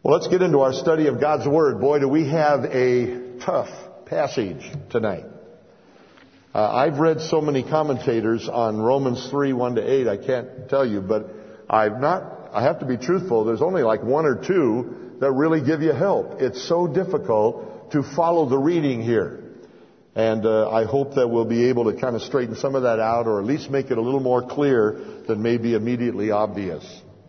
Well, let's get into our study of God's Word. Boy, do we have a tough passage tonight. I've read so many commentators on Romans 3, 1-8, I can't tell you, but I have to be truthful, there's only like one or two that really give you help. It's so difficult to follow the reading here. And I hope that we'll be able to kind of straighten some of that out, or at least make it a little more clear than may be immediately obvious.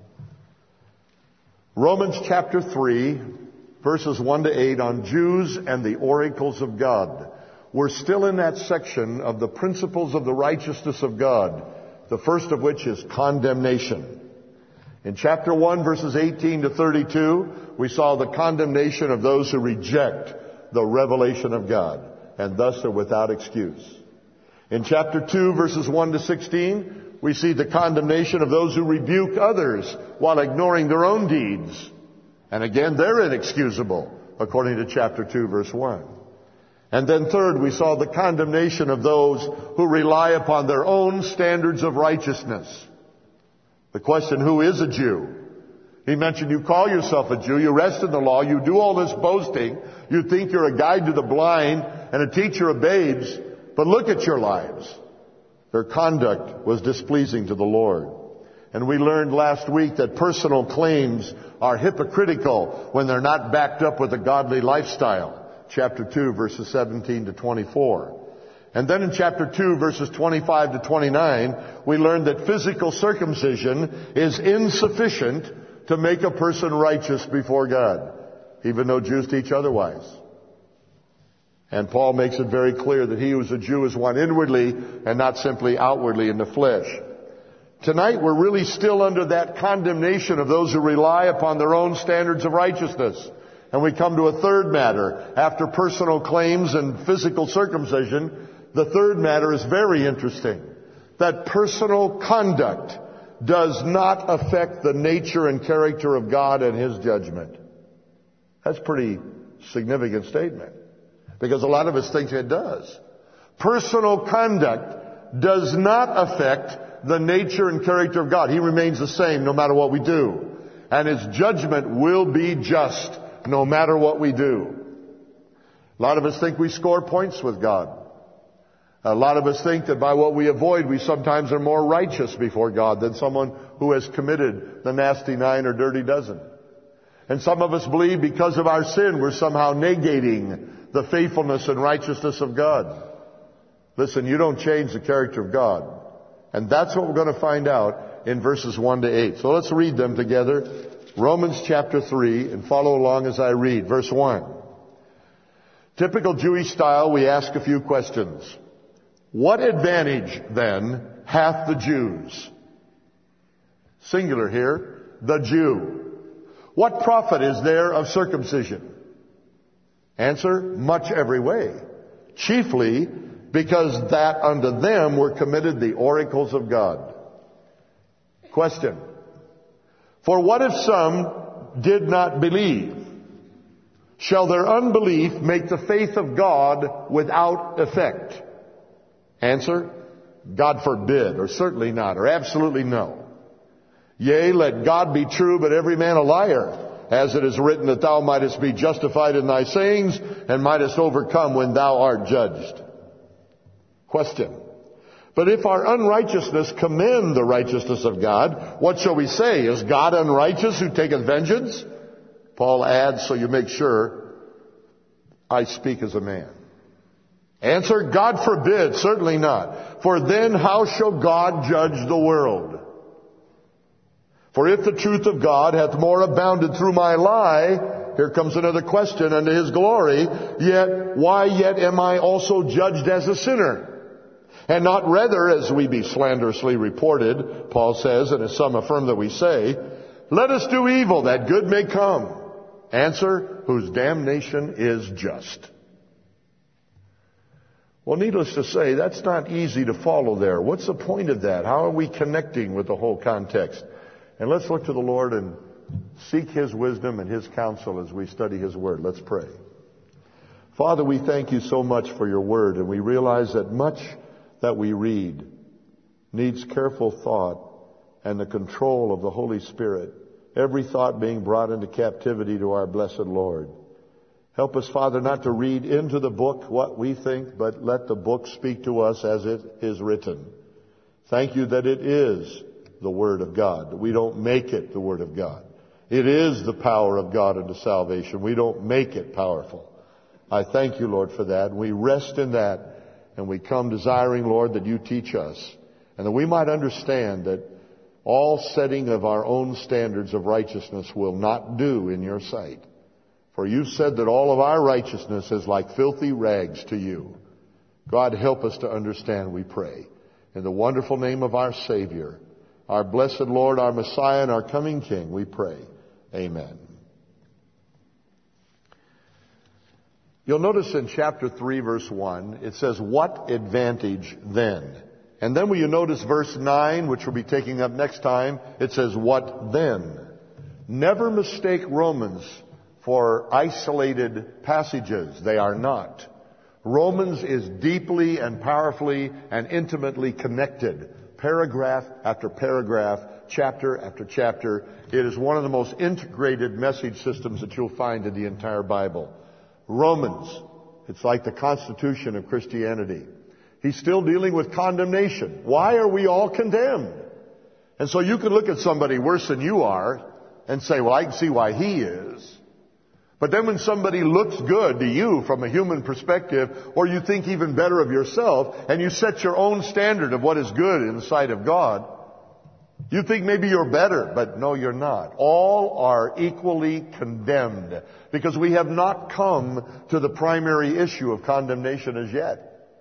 Romans chapter 3, verses 1-8 on Jews and the oracles of God. We're still in that section of the principles of the righteousness of God, the first of which is condemnation. In chapter 1, verses 18-32, we saw the condemnation of those who reject the revelation of God, and thus are without excuse. In chapter 2, verses 1-16, we see the condemnation of those who rebuke others while ignoring their own deeds. And again, they're inexcusable, according to chapter 2, verse 1. And then third, we saw the condemnation of those who rely upon their own standards of righteousness. The question, who is a Jew? He mentioned you call yourself a Jew, you rest in the law, you do all this boasting, you think you're a guide to the blind and a teacher of babes, but look at your lives. Their conduct was displeasing to the Lord. And we learned last week that personal claims are hypocritical when they're not backed up with a godly lifestyle. Chapter 2, verses 17-24. And then in chapter 2, verses 25-29, we learned that physical circumcision is insufficient to make a person righteous before God, even though Jews teach otherwise. And Paul makes it very clear that he who is a Jew is one inwardly and not simply outwardly in the flesh. Tonight we're really still under that condemnation of those who rely upon their own standards of righteousness. And we come to a third matter. After personal claims and physical circumcision, the third matter is very interesting. That personal conduct does not affect the nature and character of God and His judgment. That's a pretty significant statement, because a lot of us think it does. Personal conduct does not affect the nature and character of God. He remains the same no matter what we do. And His judgment will be just no matter what we do. A lot of us think we score points with God. A lot of us think that by what we avoid, we sometimes are more righteous before God than someone who has committed the nasty 9 or dirty dozen. And some of us believe because of our sin, we're somehow negating the faithfulness and righteousness of God. Listen, you don't change the character of God. And that's what we're going to find out in verses 1-8. So let's read them together. Romans chapter 3, and follow along as I read. Verse 1. Typical Jewish style, we ask a few questions. What advantage, then, hath the Jews? Singular here, the Jew. What profit is there of circumcision? Answer, much every way. Chiefly because that unto them were committed the oracles of God. Question. For what if some did not believe? Shall their unbelief make the faith of God without effect? Answer, God forbid, or certainly not, or absolutely no. Yea, let God be true, but every man a liar, as it is written that thou mightest be justified in thy sayings, and mightest overcome when thou art judged. Question. But if our unrighteousness commend the righteousness of God, what shall we say? Is God unrighteous who taketh vengeance? Paul adds, so you make sure, I speak as a man. Answer, God forbid, certainly not. For then how shall God judge the world? For if the truth of God hath more abounded through my lie, here comes another question, unto His glory, why yet am I also judged as a sinner? And not rather as we be slanderously reported, Paul says, and as some affirm that we say, let us do evil that good may come. Answer, whose damnation is just. Well, needless to say, that's not easy to follow there. What's the point of that? How are we connecting with the whole context? And let's look to the Lord and seek His wisdom and His counsel as we study His Word. Let's pray. Father, we thank You so much for Your Word, and we realize that much that we read needs careful thought and the control of the Holy Spirit every thought being brought into captivity to our blessed Lord. Help us, Father, not to read into the book what we think, but let the book speak to us as it is written. Thank you that it is the Word of God. We don't make it the Word of God. It is the power of God unto salvation. We don't make it powerful. I thank you, Lord, for that. We rest in that, and we come desiring, Lord, that you teach us, and that we might understand that all setting of our own standards of righteousness will not do in your sight. For you said that all of our righteousness is like filthy rags to you. God, help us to understand, we pray. In the wonderful name of our Savior, our blessed Lord, our Messiah, and our coming King, we pray. Amen. You'll notice in chapter 3, verse 1, it says, what advantage then? And then when you notice verse 9, which we'll be taking up next time, it says, what then? Never mistake Romans for isolated passages. They are not. Romans is deeply and powerfully and intimately connected. Paragraph after paragraph, chapter after chapter. It is one of the most integrated message systems that you'll find in the entire Bible. Romans, it's like the Constitution of Christianity. He's still dealing with condemnation. Why are we all condemned? And so you can look at somebody worse than you are and say, well, I can see why he is. But then when somebody looks good to you from a human perspective, or you think even better of yourself, and you set your own standard of what is good in the sight of God, you think maybe you're better, but no, you're not. All are equally condemned because we have not come to the primary issue of condemnation as yet.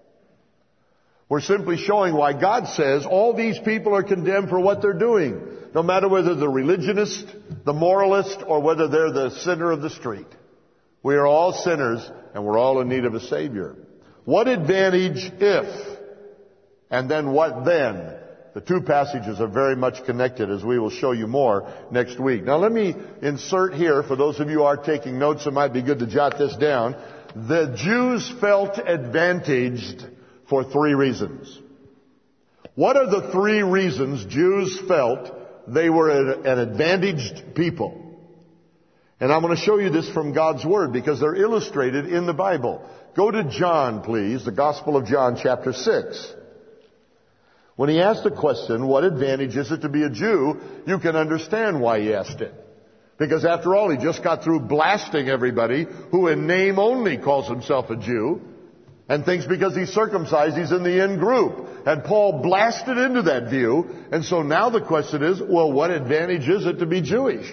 We're simply showing why God says all these people are condemned for what they're doing, no matter whether they're religionist, the moralist, or whether they're the sinner of the street. We are all sinners, and we're all in need of a Savior. What advantage if? And then what then? The two passages are very much connected, as we will show you more next week. Now let me insert here, for those of you who are taking notes, it might be good to jot this down. The Jews felt advantaged for three reasons. What are the three reasons Jews felt they were an advantaged people? And I'm going to show you this from God's Word because they're illustrated in the Bible. Go to John, please, the Gospel of John, chapter 6. When he asked the question, what advantage is it to be a Jew, you can understand why he asked it. Because after all, he just got through blasting everybody who in name only calls himself a Jew and thinks because he's circumcised, he's in the in group. And Paul blasted into that view. And so now the question is, well, what advantage is it to be Jewish?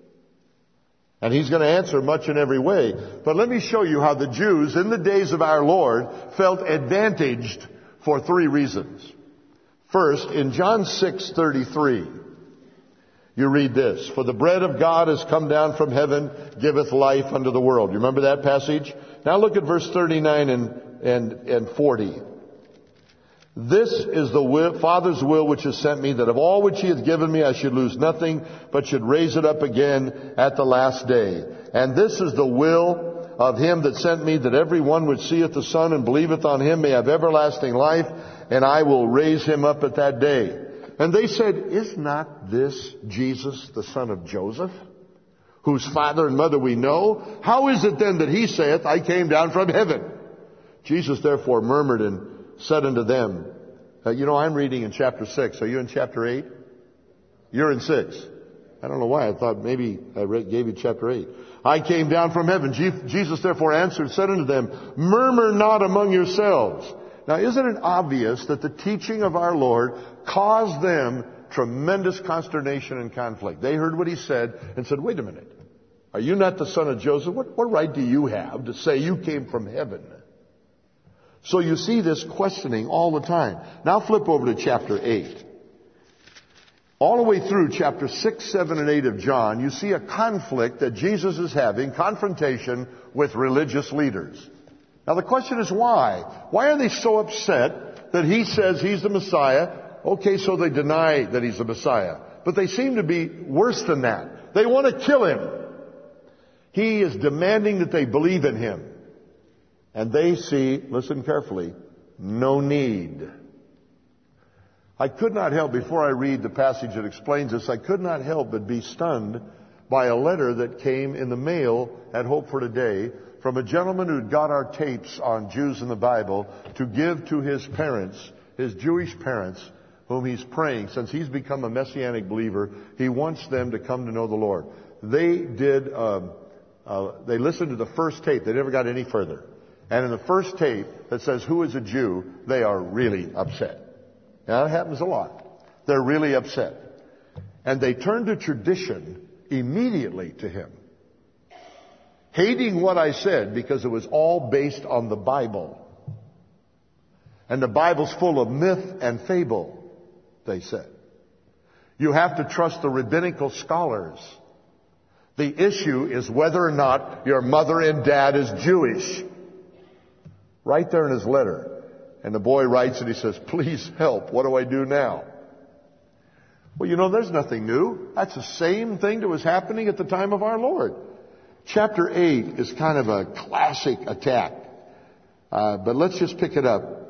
And he's going to answer much in every way. But let me show you how the Jews in the days of our Lord felt advantaged for three reasons. First, in John 6:33, you read this, for the bread of God has come down from heaven, giveth life unto the world. You remember that passage? Now look at verse 39 and 40. This is the Father's will which has sent me, that of all which he hath given me I should lose nothing, but should raise it up again at the last day. And this is the will of him that sent me, that every one which seeth the Son and believeth on him may have everlasting life, and I will raise him up at that day. And they said, is not this Jesus, the son of Joseph, whose father and mother we know? How is it then that he saith, I came down from heaven? Jesus therefore murmured and said unto them, I'm reading in chapter 6. Are you in chapter 8? You're in 6. I don't know why. I thought maybe I gave you chapter 8. I came down from heaven. Jesus therefore answered and said unto them, murmur not among yourselves. Now, isn't it obvious that the teaching of our Lord caused them tremendous consternation and conflict? They heard what he said and said, wait a minute. Are you not the son of Joseph? What right do you have to say you came from heaven? So you see this questioning all the time. Now flip over to chapter 8. All the way through chapter 6, 7, and 8 of John, you see a conflict that Jesus is having, confrontation with religious leaders. Now the question is why? Why are they so upset that he says he's the Messiah? Okay, so they deny that he's the Messiah. But they seem to be worse than that. They want to kill him. He is demanding that they believe in him. And they see, listen carefully, no need. I could not help, before I read the passage that explains this, I could not help but be stunned by a letter that came in the mail at Hope for Today from a gentleman who'd got our tapes on Jews in the Bible to give to his parents, his Jewish parents, whom he's praying. Since he's become a Messianic believer, he wants them to come to know the Lord. They listened to the first tape. They never got any further. And in the first tape that says, "Who is a Jew?" they are really upset. Now, that happens a lot. They're really upset. And they turn to tradition immediately to him, hating what I said because it was all based on the Bible. And the Bible's full of myth and fable, they said. You have to trust the rabbinical scholars. The issue is whether or not your mother and dad is Jewish. Right there in his letter. And the boy writes and he says, "Please help. What do I do now?" Well, you know, there's nothing new. That's the same thing that was happening at the time of our Lord. Chapter 8 is kind of a classic attack. But let's just pick it up.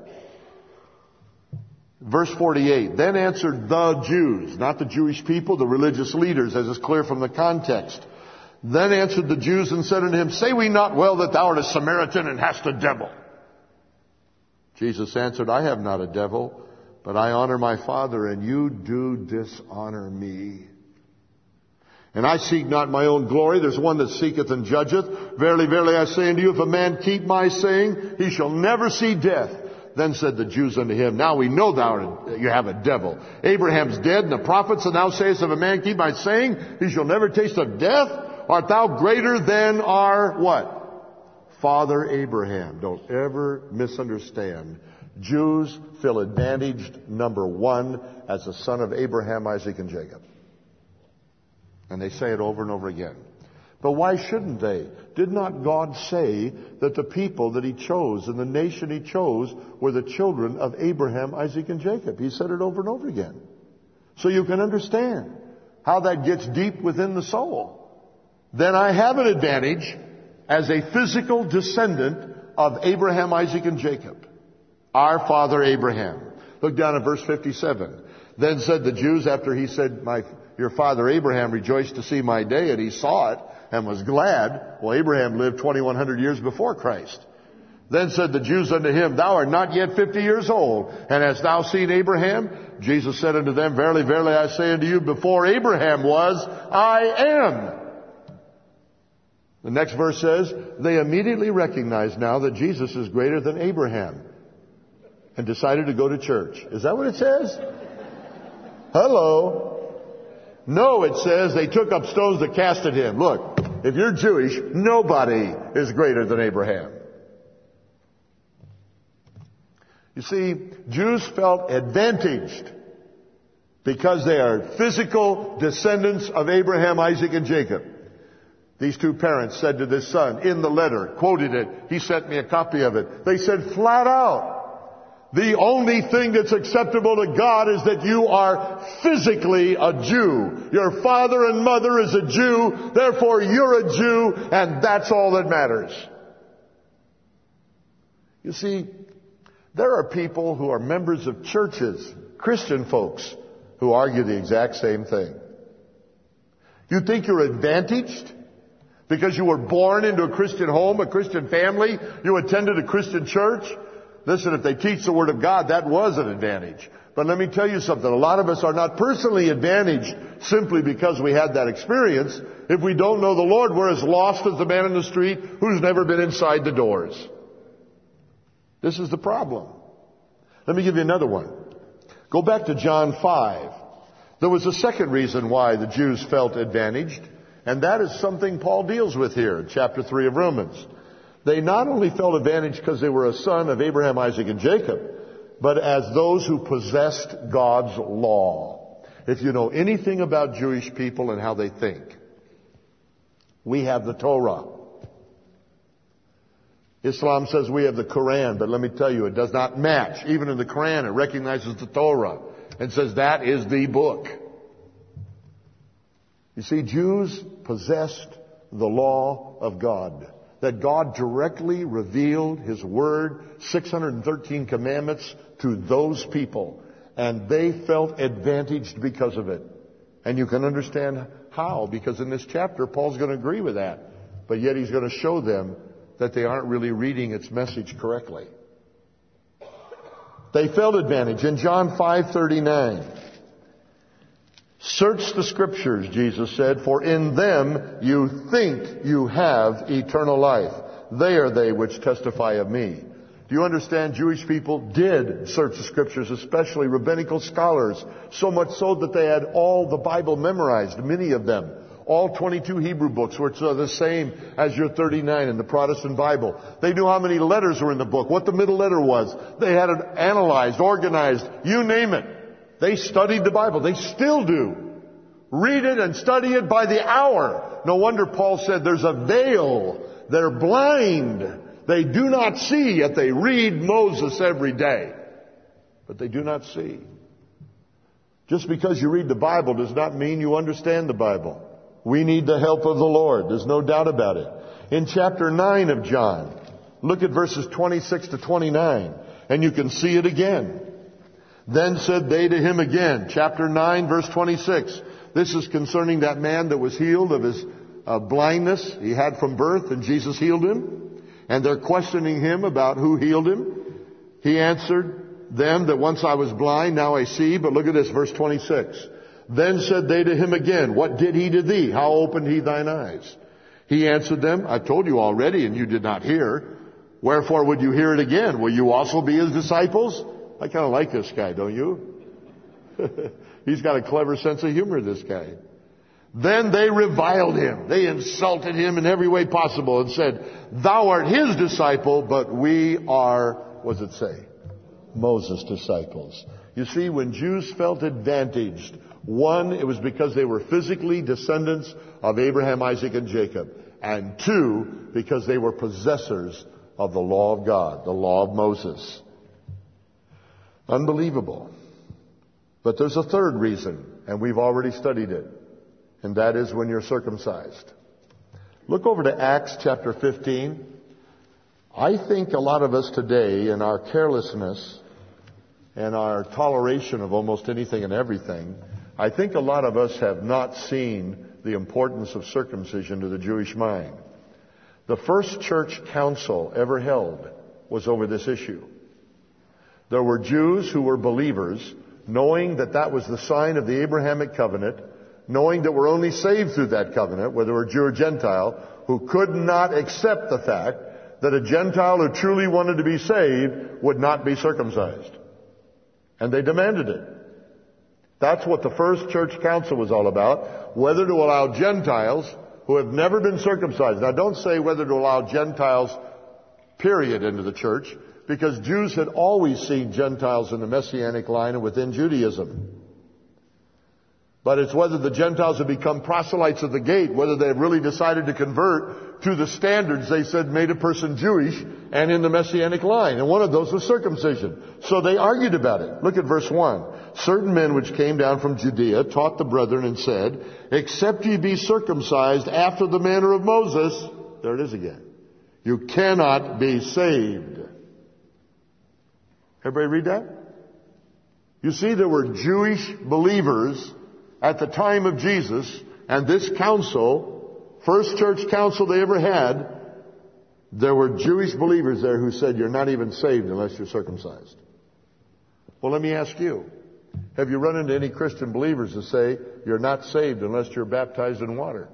Verse 48, "Then answered the Jews," not the Jewish people, the religious leaders, as is clear from the context. "Then answered the Jews and said unto him, Say we not well that thou art a Samaritan and hast a devil? Jesus answered, I have not a devil, but I honor my Father, and you do dishonor me. And I seek not my own glory. There's one that seeketh and judgeth. Verily, verily, I say unto you, if a man keep my saying, he shall never see death. Then said the Jews unto him, Now we know you have a devil. Abraham's dead, and the prophets, and thou sayest, if a man keep my saying, he shall never taste of death. Art thou greater than our what? Father Abraham. Don't ever misunderstand. Jews feel advantaged, number one, as the son of Abraham, Isaac, and Jacob. And they say it over and over again. But why shouldn't they? Did not God say that the people that he chose and the nation he chose were the children of Abraham, Isaac, and Jacob? He said it over and over again. So you can understand how that gets deep within the soul. Then I have an advantage as a physical descendant of Abraham, Isaac, and Jacob. Our father Abraham. Look down at verse 57. Then said the Jews, after he said, your father Abraham rejoiced to see my day, and he saw it and was glad. Well, Abraham lived 2,100 years before Christ. Then said the Jews unto him, Thou art not yet 50 years old, and hast thou seen Abraham? Jesus said unto them, Verily, verily, I say unto you, before Abraham was, I am. The next verse says, they immediately recognized now that Jesus is greater than Abraham and decided to go to church. Is that what it says? Hello. No, it says they took up stones to cast at him. Look, if you're Jewish, nobody is greater than Abraham. You see, Jews felt advantaged because they are physical descendants of Abraham, Isaac, and Jacob. These two parents said to this son in the letter, quoted it, he sent me a copy of it. They said flat out, the only thing that's acceptable to God is that you are physically a Jew. Your father and mother is a Jew, therefore you're a Jew, and that's all that matters. You see, there are people who are members of churches, Christian folks, who argue the exact same thing. You think you're advantaged because you were born into a Christian home, a Christian family, you attended a Christian church? Listen, if they teach the Word of God, that was an advantage. But let me tell you something. A lot of us are not personally advantaged simply because we had that experience. If we don't know the Lord, we're as lost as the man in the street who's never been inside the doors. This is the problem. Let me give you another one. Go back to John 5. There was a second reason why the Jews felt advantaged, and that is something Paul deals with here in chapter 3 of Romans. They not only felt advantaged because they were a son of Abraham, Isaac, and Jacob, but as those who possessed God's law. If you know anything about Jewish people and how they think, we have the Torah. Islam says we have the Quran, but let me tell you, it does not match. Even in the Quran, it recognizes the Torah and says that is the book. You see, Jews possessed the law of God. That God directly revealed His Word, 613 commandments, to those people. And they felt advantaged because of it. And you can understand how, because in this chapter, Paul's going to agree with that. But yet he's going to show them that they aren't really reading its message correctly. They felt advantage. In John 5:39, search the Scriptures, Jesus said, for in them you think you have eternal life. They are they which testify of me. Do you understand? Jewish people did search the Scriptures, especially rabbinical scholars, so much so that they had all the Bible memorized, many of them. All 22 Hebrew books, which are the same as your 39 in the Protestant Bible. They knew how many letters were in the book, what the middle letter was. They had it analyzed, organized, you name it. They studied the Bible. They still do. Read it and study it by the hour. No wonder Paul said there's a veil. They're blind. They do not see, yet they read Moses every day. But they do not see. Just because you read the Bible does not mean you understand the Bible. We need the help of the Lord. There's no doubt about it. In chapter 9 of John, look at verses 26 to 29, and you can see it again. Then said they to him again, chapter 9, verse 26. This is concerning that man that was healed of his blindness he had from birth, and Jesus healed him. And they're questioning him about who healed him. He answered them that once I was blind, now I see. But look at this, verse 26. Then said they to him again, what did he to thee? How opened he thine eyes? He answered them, I told you already, and you did not hear. Wherefore would you hear it again? Will you also be his disciples? I kind of like this guy, don't you? He's got a clever sense of humor, this guy. Then they reviled him. They insulted him in every way possible and said, thou art his disciple, but we are, what does it say? Moses' disciples. You see, when Jews felt advantaged, one, it was because they were physically descendants of Abraham, Isaac, and Jacob. And two, because they were possessors of the law of God, the law of Moses. Unbelievable. But there's a third reason, and we've already studied it. And that is when you're circumcised. Look over to Acts chapter 15. I think a lot of us today, in our carelessness and our toleration of almost anything and everything, I think a lot of us have not seen the importance of circumcision to the Jewish mind. The first church council ever held was over this issue. There were Jews who were believers, knowing that that was the sign of the Abrahamic covenant, knowing that we're only saved through that covenant, whether we're Jew or Gentile, who could not accept the fact that a Gentile who truly wanted to be saved would not be circumcised. And they demanded it. That's what the first church council was all about, whether to allow Gentiles who have never been circumcised. Now don't say whether to allow Gentiles, period, into the church, because Jews had always seen Gentiles in the Messianic line and within Judaism. But it's whether the Gentiles have become proselytes at the gate, whether they have really decided to convert to the standards they said made a person Jewish and in the Messianic line. And one of those was circumcision. So they argued about it. Look at verse 1. Certain men which came down from Judea taught the brethren and said, except ye be circumcised after the manner of Moses, there it is again, you cannot be saved. Everybody read that? You see, there were Jewish believers at the time of Jesus, and this council, first church council they ever had, there were Jewish believers there who said, you're not even saved unless you're circumcised. Well, let me ask you, have you run into any Christian believers that say, you're not saved unless you're baptized in water?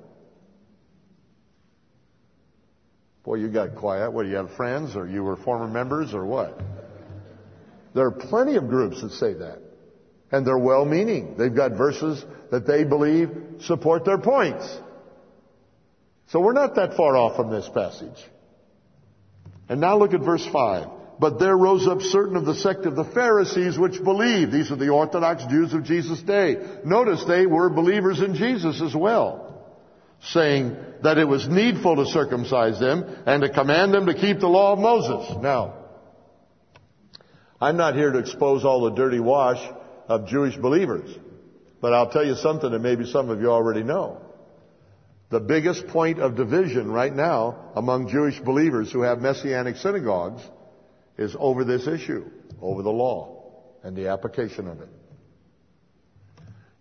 Boy, you got quiet. What, do you have friends, or you were former members, or what? There are plenty of groups that say that. And they're well-meaning. They've got verses that they believe support their points. So we're not that far off from this passage. And now look at verse 5. But there rose up certain of the sect of the Pharisees which believed. These are the Orthodox Jews of Jesus' day. Notice they were believers in Jesus as well, saying that it was needful to circumcise them and to command them to keep the law of Moses. Now, I'm not here to expose all the dirty wash of Jewish believers. But I'll tell you something that maybe some of you already know. The biggest point of division right now among Jewish believers who have Messianic synagogues is over this issue, over the law and the application of it.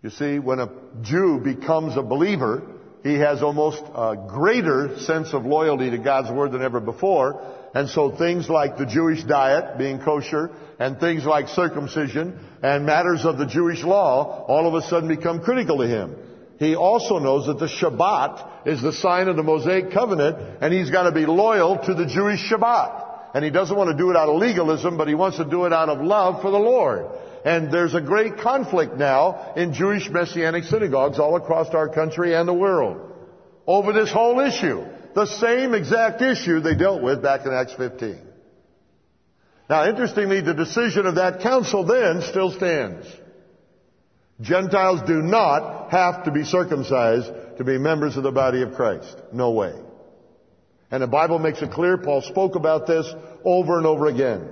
You see, when a Jew becomes a believer, he has almost a greater sense of loyalty to God's Word than ever before. And so things like the Jewish diet being kosher and things like circumcision and matters of the Jewish law all of a sudden become critical to him. He also knows that the Shabbat is the sign of the Mosaic covenant, and he's got to be loyal to the Jewish Shabbat. And he doesn't want to do it out of legalism, but he wants to do it out of love for the Lord. And there's a great conflict now in Jewish Messianic synagogues all across our country and the world over this whole issue. The same exact issue they dealt with back in Acts 15. Now, interestingly, the decision of that council then still stands. Gentiles do not have to be circumcised to be members of the body of Christ. No way. And the Bible makes it clear. Paul spoke about this over and over again.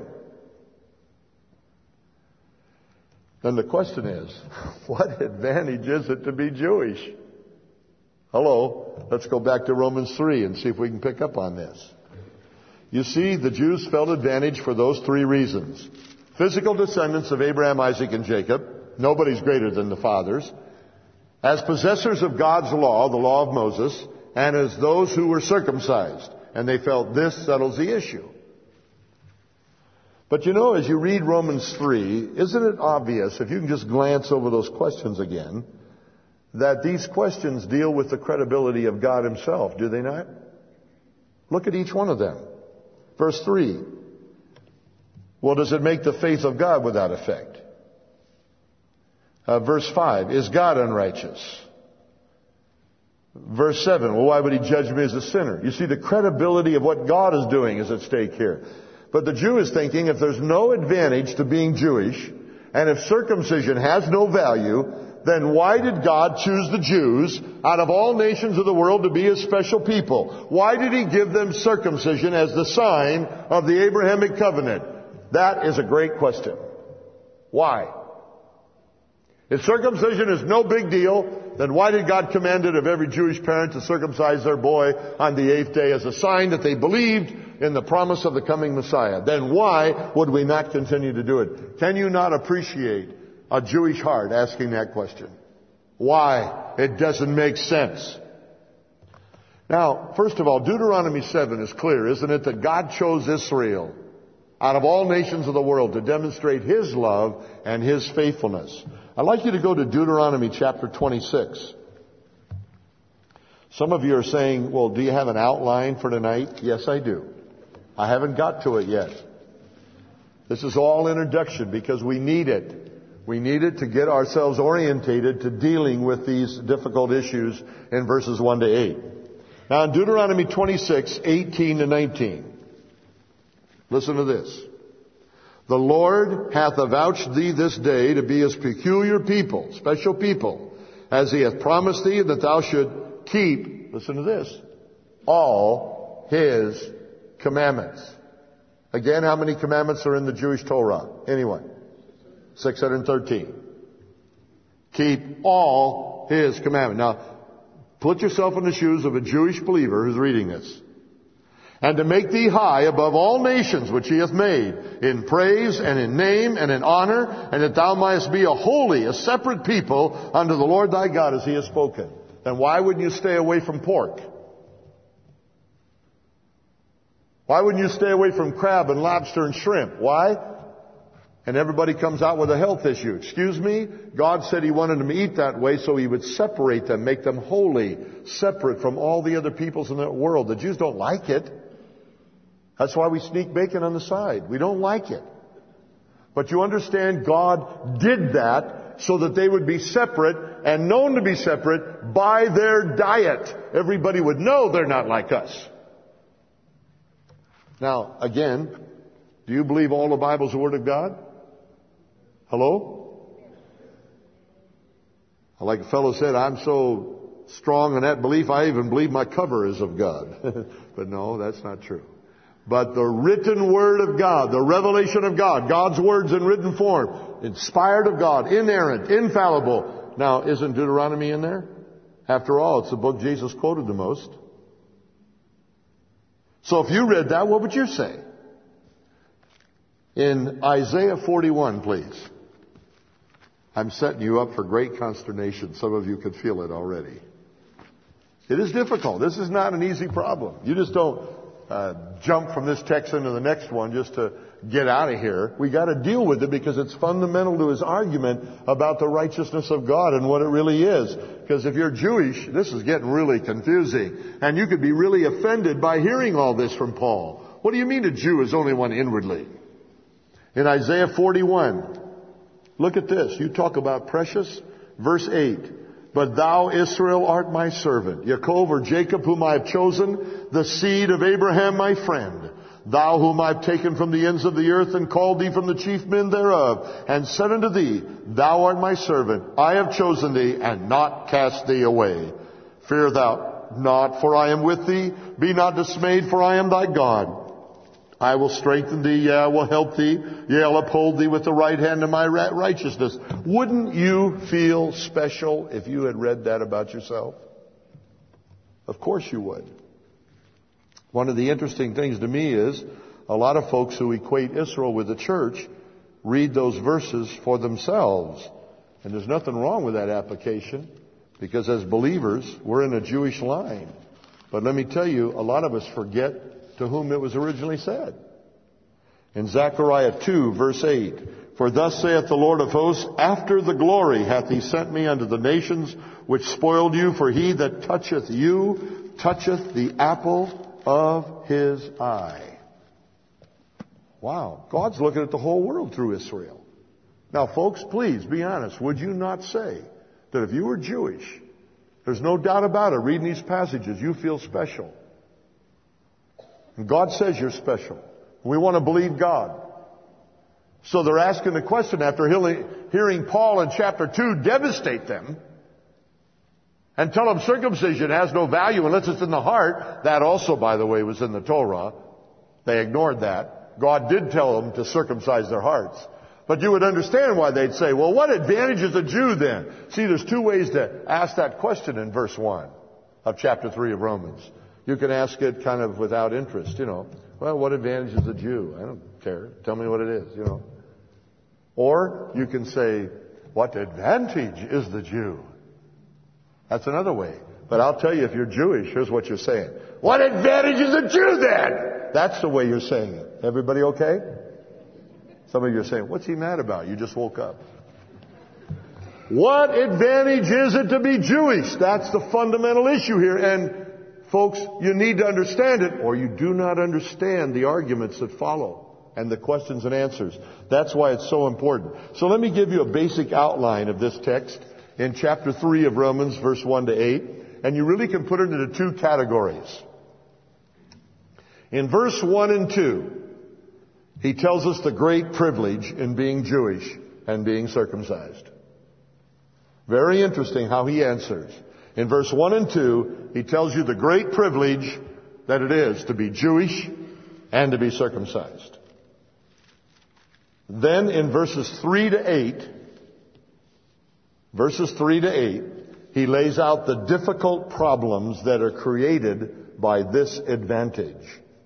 Then the question is, what advantage is it to be Jewish? Hello, let's go back to Romans 3 and see if we can pick up on this. You see, the Jews felt advantage for those three reasons. Physical descendants of Abraham, Isaac, and Jacob. Nobody's greater than the fathers. As possessors of God's law, the law of Moses, and as those who were circumcised. And they felt this settles the issue. But you know, as you read Romans 3, isn't it obvious, if you can just glance over those questions again, that these questions deal with the credibility of God Himself, do they not? Look at each one of them. Verse 3. Well, does it make the faith of God without effect? Verse 5. Is God unrighteous? Verse 7. Well, why would He judge me as a sinner? You see, the credibility of what God is doing is at stake here. But the Jew is thinking, if there's no advantage to being Jewish, and if circumcision has no value, then why did God choose the Jews out of all nations of the world to be His special people? Why did He give them circumcision as the sign of the Abrahamic covenant? That is a great question. Why? If circumcision is no big deal, then why did God command it of every Jewish parent to circumcise their boy on the 8th day as a sign that they believed in the promise of the coming Messiah? Then why would we not continue to do it? Can you not appreciate a Jewish heart asking that question? Why? It doesn't make sense. Now, first of all, Deuteronomy 7 is clear, isn't it, that God chose Israel out of all nations of the world to demonstrate His love and His faithfulness. I'd like you to go to Deuteronomy chapter 26. Some of you are saying, well, do you have an outline for tonight? Yes, I do. I haven't got to it yet. This is all introduction because we need it. We need it to get ourselves orientated to dealing with these difficult issues in verses 1 to 8. Now in Deuteronomy 26, 18 to 19. Listen to this. The Lord hath avouched thee this day to be His peculiar people, special people, as He hath promised thee that thou should keep, listen to this, all His commandments. Again, how many commandments are in the Jewish Torah? Anyone? 613. Keep all His commandments. Now, put yourself in the shoes of a Jewish believer who's reading this. And to make thee high above all nations which He hath made, in praise and in name and in honor, and that thou mightest be a holy, a separate people unto the Lord thy God as He has spoken. Then why wouldn't you stay away from pork? Why wouldn't you stay away from crab and lobster and shrimp? Why? And everybody comes out with a health issue. Excuse me? God said He wanted them to eat that way so He would separate them, make them holy, separate from all the other peoples in the world. The Jews don't like it. That's why we sneak bacon on the side. We don't like it. But you understand, God did that so that they would be separate and known to be separate by their diet. Everybody would know they're not like us. Now, again, do you believe all the Bible's the Word of God? Hello? Like a fellow said, I'm so strong in that belief, I even believe my cover is of God. But no, that's not true. But the written Word of God, the revelation of God, God's words in written form, inspired of God, inerrant, infallible. Now, isn't Deuteronomy in there? After all, it's the book Jesus quoted the most. So if you read that, what would you say? In Isaiah 41, please. I'm setting you up for great consternation. Some of you could feel it already. It is difficult. This is not an easy problem. You just don't jump from this text into the next one just to get out of here. We got to deal with it because it's fundamental to his argument about the righteousness of God and what it really is. Because if you're Jewish, this is getting really confusing. And you could be really offended by hearing all this from Paul. What do you mean a Jew is only one inwardly? In Isaiah 41, look at this. You talk about precious. Verse 8. But thou, Israel, art my servant. Yaakov, or Jacob, whom I have chosen, the seed of Abraham, my friend. Thou, whom I have taken from the ends of the earth, and called thee from the chief men thereof, and said unto thee, Thou art my servant. I have chosen thee, and not cast thee away. Fear thou not, for I am with thee. Be not dismayed, for I am thy God. I will strengthen thee, yea, I will help thee, yea, I'll uphold thee with the right hand of my righteousness. Wouldn't you feel special if you had read that about yourself? Of course you would. One of the interesting things to me is a lot of folks who equate Israel with the church read those verses for themselves. And there's nothing wrong with that application because as believers, we're in a Jewish line. But let me tell you, a lot of us forget to whom it was originally said. In Zechariah 2, verse 8, For thus saith the Lord of hosts, After the glory hath he sent me unto the nations which spoiled you, for he that toucheth you toucheth the apple of his eye. Wow. God's looking at the whole world through Israel. Now, folks, please be honest. Would you not say that if you were Jewish, there's no doubt about it, reading these passages, you feel special? And God says you're special. We want to believe God. So they're asking the question after hearing Paul in chapter 2 devastate them and tell them circumcision has no value unless it's in the heart. That also, by the way, was in the Torah. They ignored that. God did tell them to circumcise their hearts. But you would understand why they'd say, well, what advantage is a Jew then? See, there's two ways to ask that question in verse 1 of chapter 3 of Romans. You can ask it kind of without interest, Well, what advantage is a Jew? I don't care. Tell me what it is, Or you can say, what advantage is the Jew? That's another way. But I'll tell you, if you're Jewish, here's what you're saying. What advantage is a Jew then? That's the way you're saying it. Everybody okay? Some of you are saying, what's he mad about? You just woke up. What advantage is it to be Jewish? That's the fundamental issue here. And folks, you need to understand it, or you do not understand the arguments that follow and the questions and answers. That's why it's so important. So let me give you a basic outline of this text in chapter 3 of Romans, verse 1 to 8. And you really can put it into two categories. In verse 1 and 2, he tells us the great privilege in being Jewish and being circumcised. Very interesting how he answers. In verse 1 and 2, he tells you the great privilege that it is to be Jewish and to be circumcised. Then in verses 3 to 8, he lays out the difficult problems that are created by this advantage.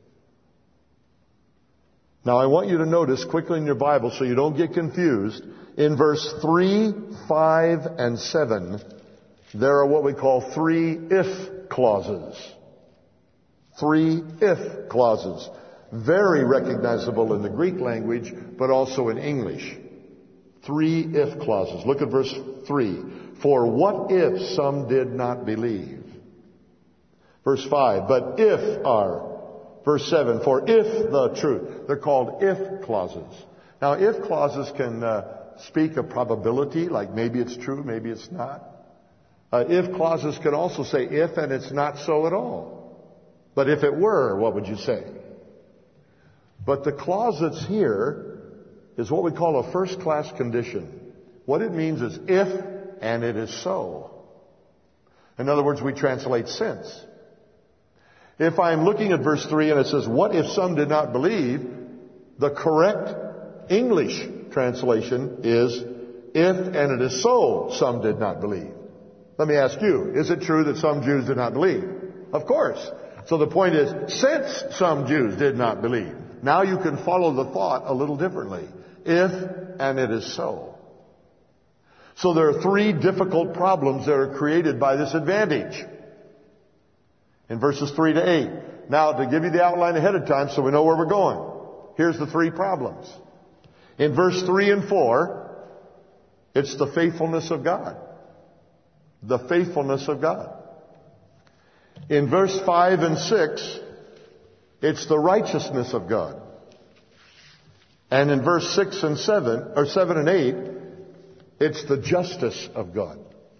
Now I want you to notice quickly in your Bible so you don't get confused. In verse 3, 5, and 7, there are what we call 3 if clauses. 3 if clauses. Very recognizable in the Greek language, but also in English. 3 if clauses. Look at verse 3. For what if some did not believe? Verse 5. But if are. Verse 7. For if the truth. They're called if clauses. Now if clauses can speak of probability, like maybe it's true, maybe it's not. If clauses can also say if and it's not so at all. But if it were, what would you say? But the clause that's here is what we call a first-class condition. What it means is if and it is so. In other words, we translate since. If I'm looking at verse 3 and it says, what if some did not believe? The correct English translation is, if and it is so, some did not believe. Let me ask you, is it true that some Jews did not believe? Of course. So the point is, since some Jews did not believe, now you can follow the thought a little differently. If and it is so. So there are three difficult problems that are created by this advantage in verses 3 to 8. Now, to give you the outline ahead of time so we know where we're going, here's the three problems. In verse 3 and 4, it's the faithfulness of God. The faithfulness of God. In verse 5 and 6, it's the righteousness of God. And in verse 6 and 7, or 7 and 8, it's the justice of God.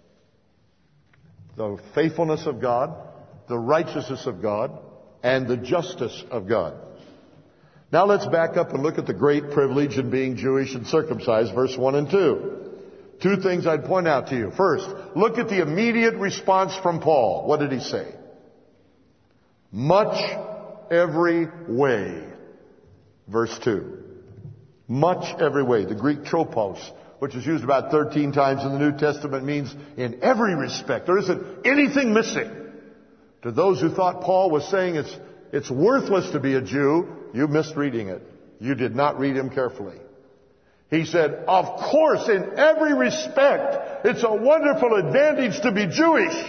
The faithfulness of God, the righteousness of God, and the justice of God. Now let's back up and look at the great privilege in being Jewish and circumcised, verse 1 and 2. Two things I'd point out to you. First, look at the immediate response from Paul. What did he say? Much every way. Verse 2. Much every way. The Greek tropos, which is used about 13 times in the New Testament, means in every respect. There isn't anything missing. To those who thought Paul was saying it's worthless to be a Jew, you missed reading it. You did not read him carefully. He said, of course, in every respect, it's a wonderful advantage to be Jewish.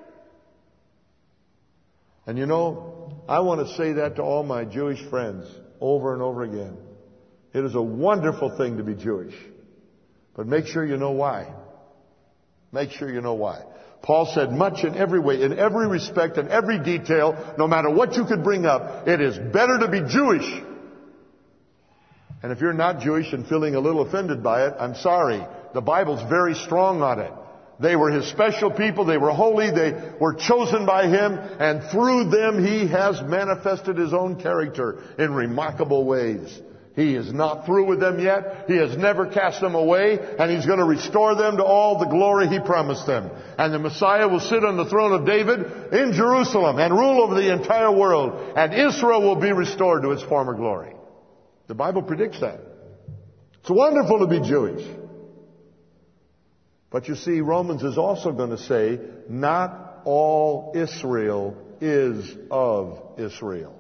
And you know, I want to say that to all my Jewish friends over and over again. It is a wonderful thing to be Jewish. But make sure you know why. Make sure you know why. Paul said, much in every way, in every respect, in every detail, no matter what you could bring up, it is better to be Jewish. And if you're not Jewish and feeling a little offended by it, I'm sorry. The Bible's very strong on it. They were His special people. They were holy. They were chosen by Him. And through them, He has manifested His own character in remarkable ways. He is not through with them yet. He has never cast them away. And He's going to restore them to all the glory He promised them. And the Messiah will sit on the throne of David in Jerusalem and rule over the entire world. And Israel will be restored to its former glory. The Bible predicts that. It's wonderful to be Jewish. But you see, Romans is also going to say, not all Israel is of Israel.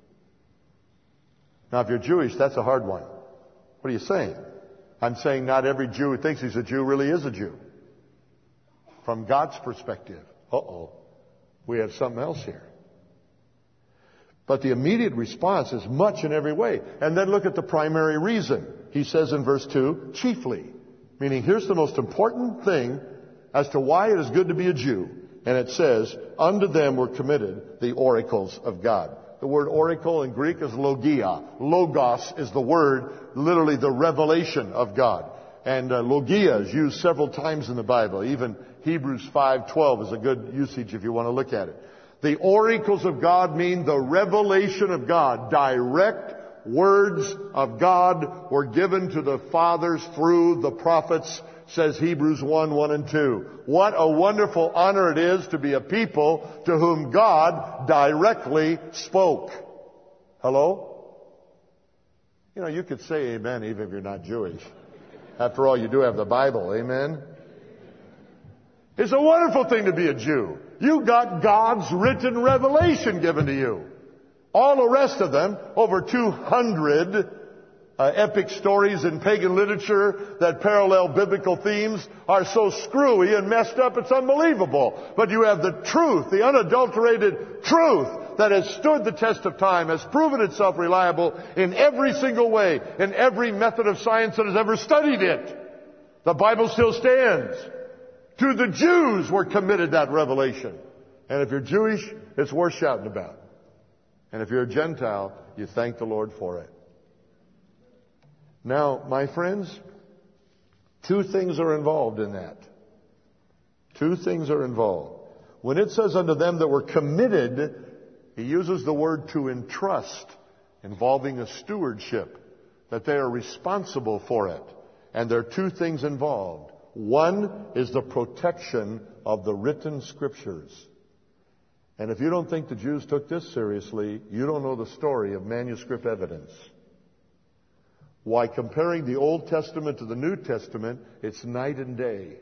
Now, if you're Jewish, that's a hard one. What are you saying? I'm saying not every Jew who thinks he's a Jew really is a Jew. From God's perspective. We have something else here. But the immediate response is much in every way. And then look at the primary reason. He says in verse 2, chiefly. Meaning, here's the most important thing as to why it is good to be a Jew. And it says, unto them were committed the oracles of God. The word oracle in Greek is logia. Logos is the word, literally the revelation of God. And logia is used several times in the Bible. Even Hebrews 5:12 is a good usage if you want to look at it. The oracles of God mean the revelation of God. Direct words of God were given to the fathers through the prophets, says Hebrews 1:1 and 2. What a wonderful honor it is to be a people to whom God directly spoke. Hello? You know, you could say amen even if you're not Jewish. After all, you do have the Bible. Amen? It's a wonderful thing to be a Jew. You got God's written revelation given to you. All the rest of them, over 200 epic stories in pagan literature that parallel biblical themes, are so screwy and messed up it's unbelievable. But you have the truth, the unadulterated truth that has stood the test of time, has proven itself reliable in every single way, in every method of science that has ever studied it. The Bible still stands. To the Jews were committed that revelation. And if you're Jewish, it's worth shouting about. And if you're a Gentile, you thank the Lord for it. Now, my friends, two things are involved in that. Two things are involved. When it says unto them that were committed, he uses the word to entrust, involving a stewardship, that they are responsible for it. And there are two things involved. One is the protection of the written scriptures. And if you don't think the Jews took this seriously, you don't know the story of manuscript evidence. Why, comparing the Old Testament to the New Testament, it's night and day.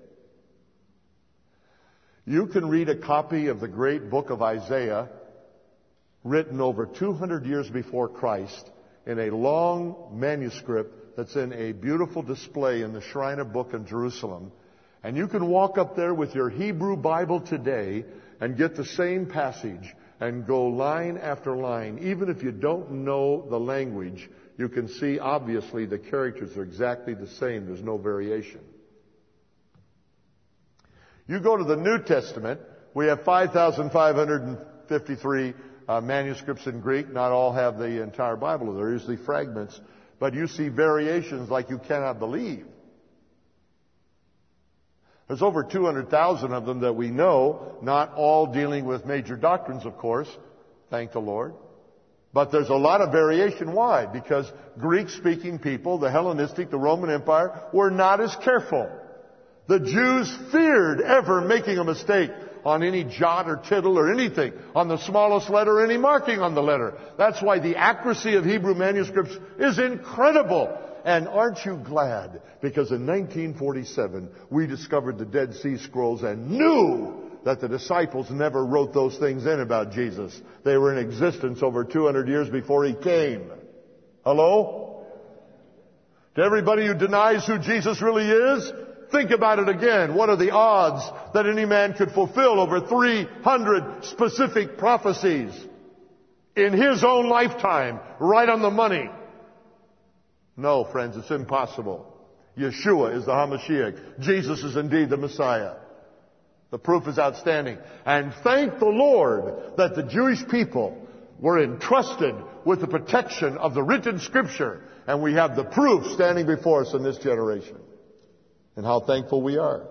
You can read a copy of the great book of Isaiah, written over 200 years before Christ, in a long manuscript that's in a beautiful display in the Shrine of Book in Jerusalem. And you can walk up there with your Hebrew Bible today and get the same passage and go line after line. Even if you don't know the language, you can see obviously the characters are exactly the same. There's no variation. You go to the New Testament, we have 5,553 manuscripts in Greek. Not all have the entire Bible. They're usually fragments. But you see variations like you cannot believe. There's over 200,000 of them that we know, not all dealing with major doctrines, of course. Thank the Lord. But there's a lot of variation. Why? Because Greek-speaking people, the Hellenistic, the Roman Empire, were not as careful. The Jews feared ever making a mistake on any jot or tittle or anything, on the smallest letter or any marking on the letter. That's why the accuracy of Hebrew manuscripts is incredible. And aren't you glad? Because in 1947, we discovered the Dead Sea Scrolls and knew that the disciples never wrote those things in about Jesus. They were in existence over 200 years before He came. Hello? To everybody who denies who Jesus really is, think about it again. What are the odds that any man could fulfill over 300 specific prophecies in his own lifetime, right on the money? No, friends, it's impossible. Yeshua is the HaMashiach. Jesus is indeed the Messiah. The proof is outstanding. And thank the Lord that the Jewish people were entrusted with the protection of the written Scripture. And we have the proof standing before us in this generation. And how thankful we are.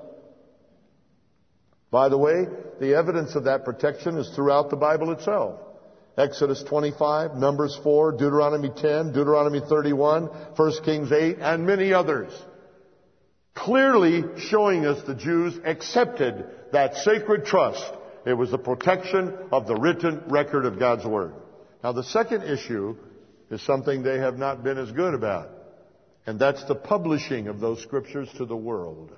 By the way, the evidence of that protection is throughout the Bible itself. Exodus 25, Numbers 4, Deuteronomy 10, Deuteronomy 31, 1 Kings 8, and many others. Clearly showing us the Jews accepted that sacred trust. It was the protection of the written record of God's Word. Now the second issue is something they have not been as good about. And that's the publishing of those Scriptures to the world.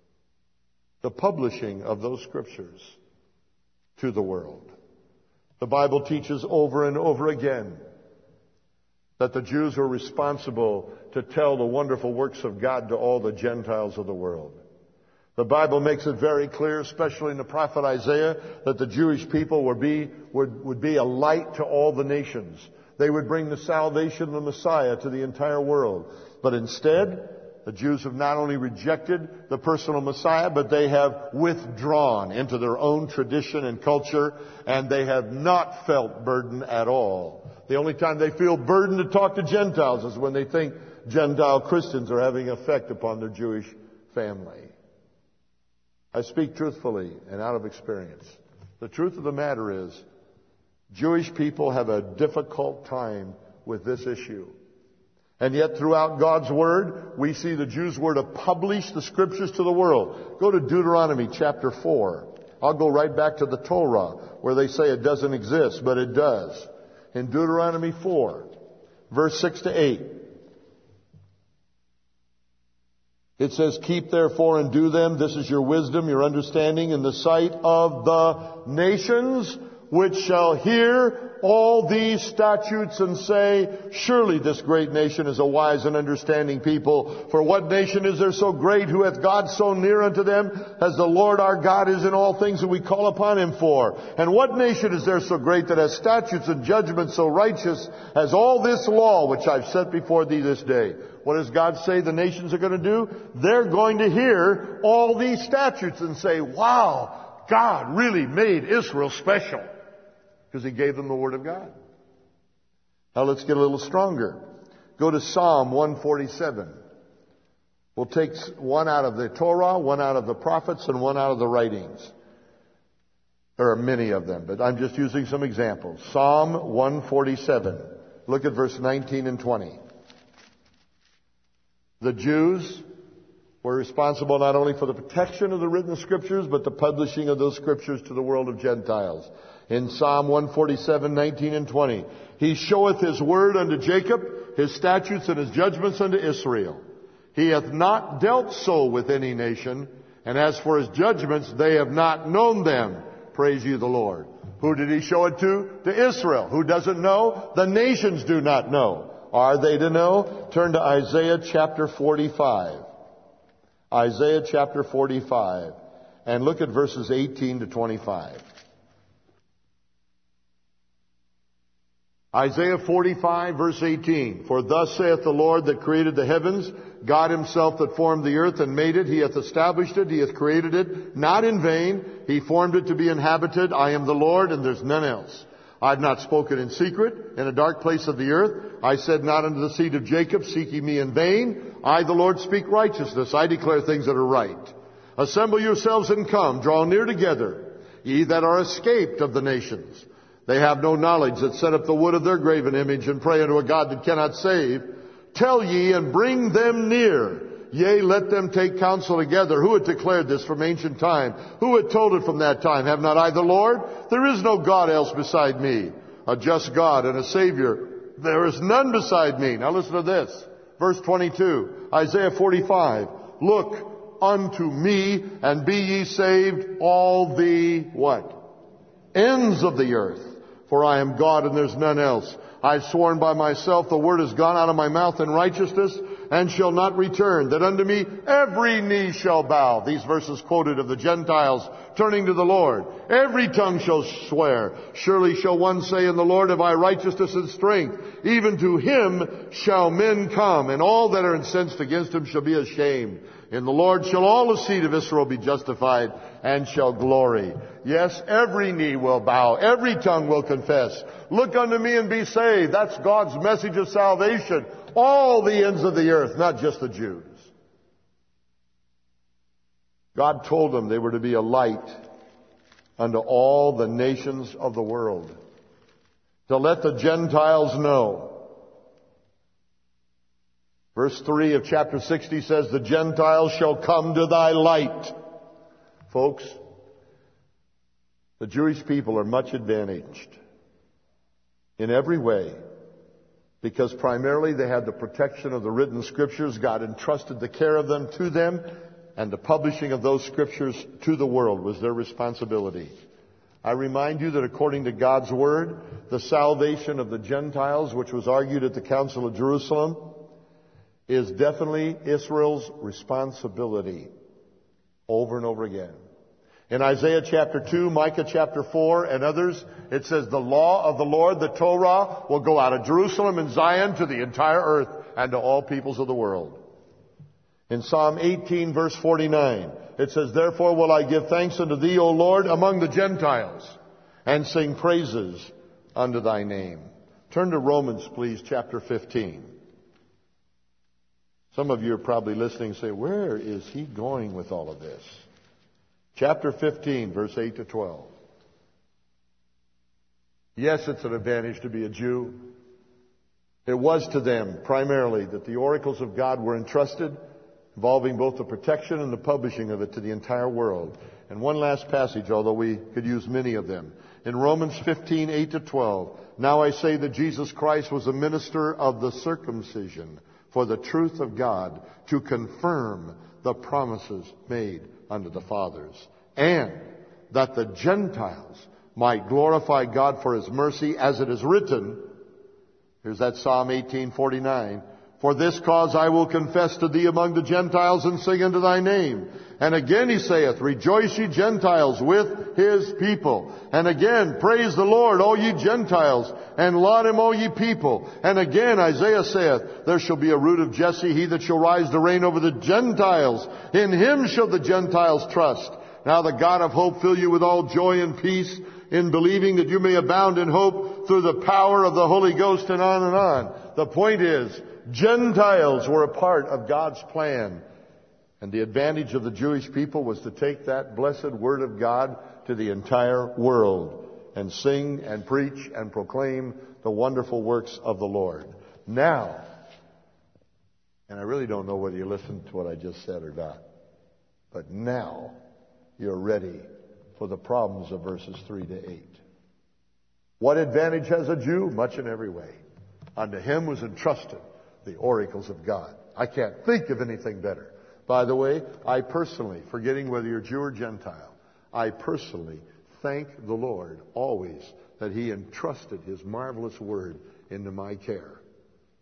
The publishing of those Scriptures to the world. The Bible teaches over and over again that the Jews were responsible to tell the wonderful works of God to all the Gentiles of the world. The Bible makes it very clear, especially in the prophet Isaiah, that the Jewish people would be a light to all the nations. They would bring the salvation of the Messiah to the entire world. But instead, the Jews have not only rejected the personal Messiah, but they have withdrawn into their own tradition and culture, and they have not felt burden at all. The only time they feel burden to talk to Gentiles is when they think Gentile Christians are having effect upon their Jewish family. I speak truthfully and out of experience. The truth of the matter is, Jewish people have a difficult time with this issue. And yet throughout God's Word, we see the Jews were to publish the Scriptures to the world. Go to Deuteronomy chapter 4. I'll go right back to the Torah, where they say it doesn't exist, but it does. In Deuteronomy 4, verse 6 to 8. It says, "Keep therefore and do them. This is your wisdom, your understanding in the sight of the nations, which shall hear all these statutes and say, surely this great nation is a wise and understanding people. For what nation is there so great, who hath God so near unto them, as the Lord our God is in all things that we call upon Him for? And what nation is there so great that has statutes and judgments so righteous as all this law which I've set before thee this day?" What does God say the nations are going to do? They're going to hear all these statutes and say, wow, God really made Israel special. Because He gave them the Word of God. Now let's get a little stronger. Go to Psalm 147. We'll take one out of the Torah, one out of the prophets, and one out of the writings. There are many of them, but I'm just using some examples. Psalm 147. Look at verse 19 and 20. The Jews were responsible not only for the protection of the written Scriptures, but the publishing of those Scriptures to the world of Gentiles. In Psalm 147, 19 and 20, He showeth His word unto Jacob, His statutes and His judgments unto Israel. He hath not dealt so with any nation, and as for His judgments, they have not known them. Praise ye the Lord. Who did He show it to? To Israel. Who doesn't know? The nations do not know. Are they to know? Turn to Isaiah chapter 45. Isaiah chapter 45. And look at verses 18 to 25. Isaiah 45, verse 18. For thus saith the Lord that created the heavens, God himself that formed the earth and made it. He hath established it. He hath created it, not in vain. He formed it to be inhabited. I am the Lord, and there's none else. I have not spoken in secret, in a dark place of the earth. I said not unto the seed of Jacob, seek ye me in vain. I, the Lord, speak righteousness. I declare things that are right. Assemble yourselves and come, draw near together, ye that are escaped of the nations. They have no knowledge that set up the wood of their graven image and pray unto a God that cannot save. Tell ye and bring them near. Yea, let them take counsel together. Who had declared this from ancient time? Who had told it from that time? Have not I the Lord? There is no God else beside me. A just God and a Savior. There is none beside me. Now listen to this. Verse 22. Isaiah 45. Look unto me and be ye saved all the what? Ends of the earth. For I am God and there's none else. I've sworn by myself, the word has gone out of my mouth in righteousness and shall not return, that unto me every knee shall bow. These verses quoted of the Gentiles turning to the Lord. Every tongue shall swear. Surely shall one say, in the Lord have I righteousness and strength. Even to him shall men come, and all that are incensed against him shall be ashamed. In the Lord shall all the seed of Israel be justified and shall glory. Yes, every knee will bow. Every tongue will confess. Look unto me and be saved. That's God's message of salvation. All the ends of the earth, not just the Jews. God told them they were to be a light unto all the nations of the world. To let the Gentiles know. Verse 3 of chapter 60 says, the Gentiles shall come to thy light. Folks, the Jewish people are much advantaged in every way because primarily they had the protection of the written scriptures. God entrusted the care of them to them, and the publishing of those scriptures to the world was their responsibility. I remind you that according to God's word, the salvation of the Gentiles, which was argued at the Council of Jerusalem, is definitely Israel's responsibility over and over again. In Isaiah chapter 2, Micah chapter 4, and others, it says the law of the Lord, the Torah, will go out of Jerusalem and Zion to the entire earth and to all peoples of the world. In Psalm 18, verse 49, it says, therefore will I give thanks unto thee, O Lord, among the Gentiles, and sing praises unto thy name. Turn to Romans, please, chapter 15. Some of you are probably listening and say, where is he going with all of this? Chapter 15, verse 8 to 12. Yes, it's an advantage to be a Jew. It was to them primarily that the oracles of God were entrusted, involving both the protection and the publishing of it to the entire world. And one last passage, although we could use many of them. In Romans 15, 8 to 12. Now I say that Jesus Christ was a minister of the circumcision for the truth of God, to confirm the promises made unto the fathers, and that the Gentiles might glorify God for his mercy, as it is written. Here's that Psalm 18:49. For this cause I will confess to thee among the Gentiles, and sing unto thy name. And again he saith, rejoice ye Gentiles with his people. And again, praise the Lord, all ye Gentiles, and laud him, all ye people. And again Isaiah saith, there shall be a root of Jesse, he that shall rise to reign over the Gentiles. In him shall the Gentiles trust. Now the God of hope fill you with all joy and peace in believing, that you may abound in hope through the power of the Holy Ghost, and on and on. The point is, Gentiles were a part of God's plan. And the advantage of the Jewish people was to take that blessed word of God to the entire world and sing and preach and proclaim the wonderful works of the Lord. Now, and I really don't know whether you listened to what I just said or not, but now you're ready for the problems of verses 3 to 8. What advantage has a Jew? Much in every way. Unto him was entrusted the oracles of God. I can't think of anything better. By the way, I personally, forgetting whether you're Jew or Gentile, I personally thank the Lord always that he entrusted his marvelous word into my care.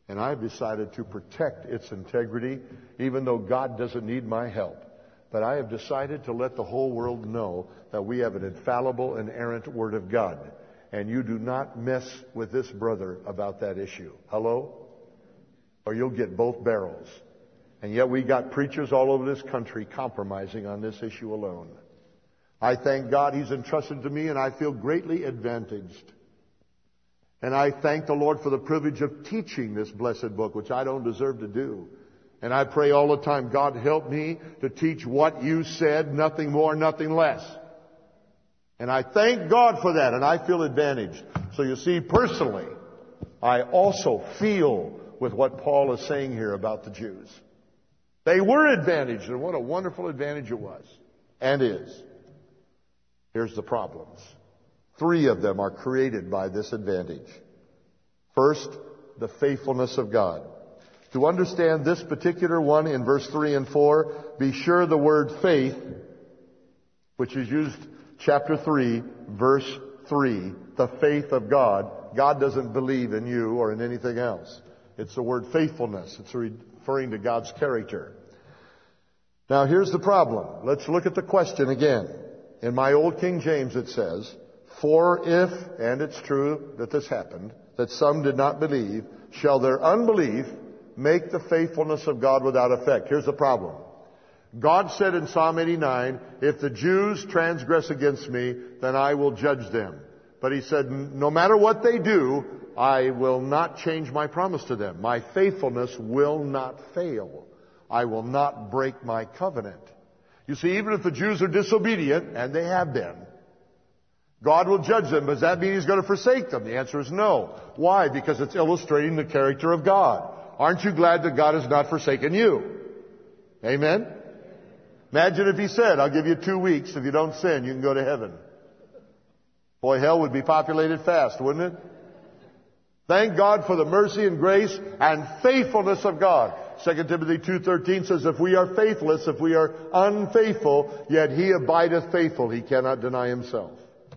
And I've decided to protect its integrity, even though God doesn't need my help. But I have decided to let the whole world know that we have an infallible, inerrant Word of God. And you do not mess with this brother about that issue. Hello? Or you'll get both barrels. And yet we got preachers all over this country compromising on this issue alone. I thank God He's entrusted to me, and I feel greatly advantaged. And I thank the Lord for the privilege of teaching this blessed book, which I don't deserve to do. And I pray all the time, God help me to teach what you said, nothing more, nothing less. And I thank God for that, and I feel advantaged. So you see, personally, I also feel with what Paul is saying here about the Jews. They were advantaged, and what a wonderful advantage it was, and is. Here's the problems. 3 of them are created by this advantage. First, the faithfulness of God. To understand this particular one in verse 3 and 4, be sure the word faith, which is used chapter 3, verse 3, the faith of God. God doesn't believe in you or in anything else. It's the word faithfulness. It's referring to God's character. Now here's the problem. Let's look at the question again. In my old King James it says, for if, and it's true that this happened, that some did not believe, shall their unbelief make the faithfulness of God without effect. Here's the problem. God said in Psalm 89, if the Jews transgress against me, then I will judge them. But He said, no matter what they do, I will not change my promise to them. My faithfulness will not fail. I will not break my covenant. You see, even if the Jews are disobedient, and they have been, God will judge them. Does that mean He's going to forsake them? The answer is no. Why? Because it's illustrating the character of God. Aren't you glad that God has not forsaken you? Amen? Imagine if He said, I'll give you 2 weeks. If you don't sin, you can go to heaven. Boy, hell would be populated fast, wouldn't it? Thank God for the mercy and grace and faithfulness of God. 2 Timothy 2:13 says, if we are faithless, if we are unfaithful, yet He abideth faithful. He cannot deny Himself.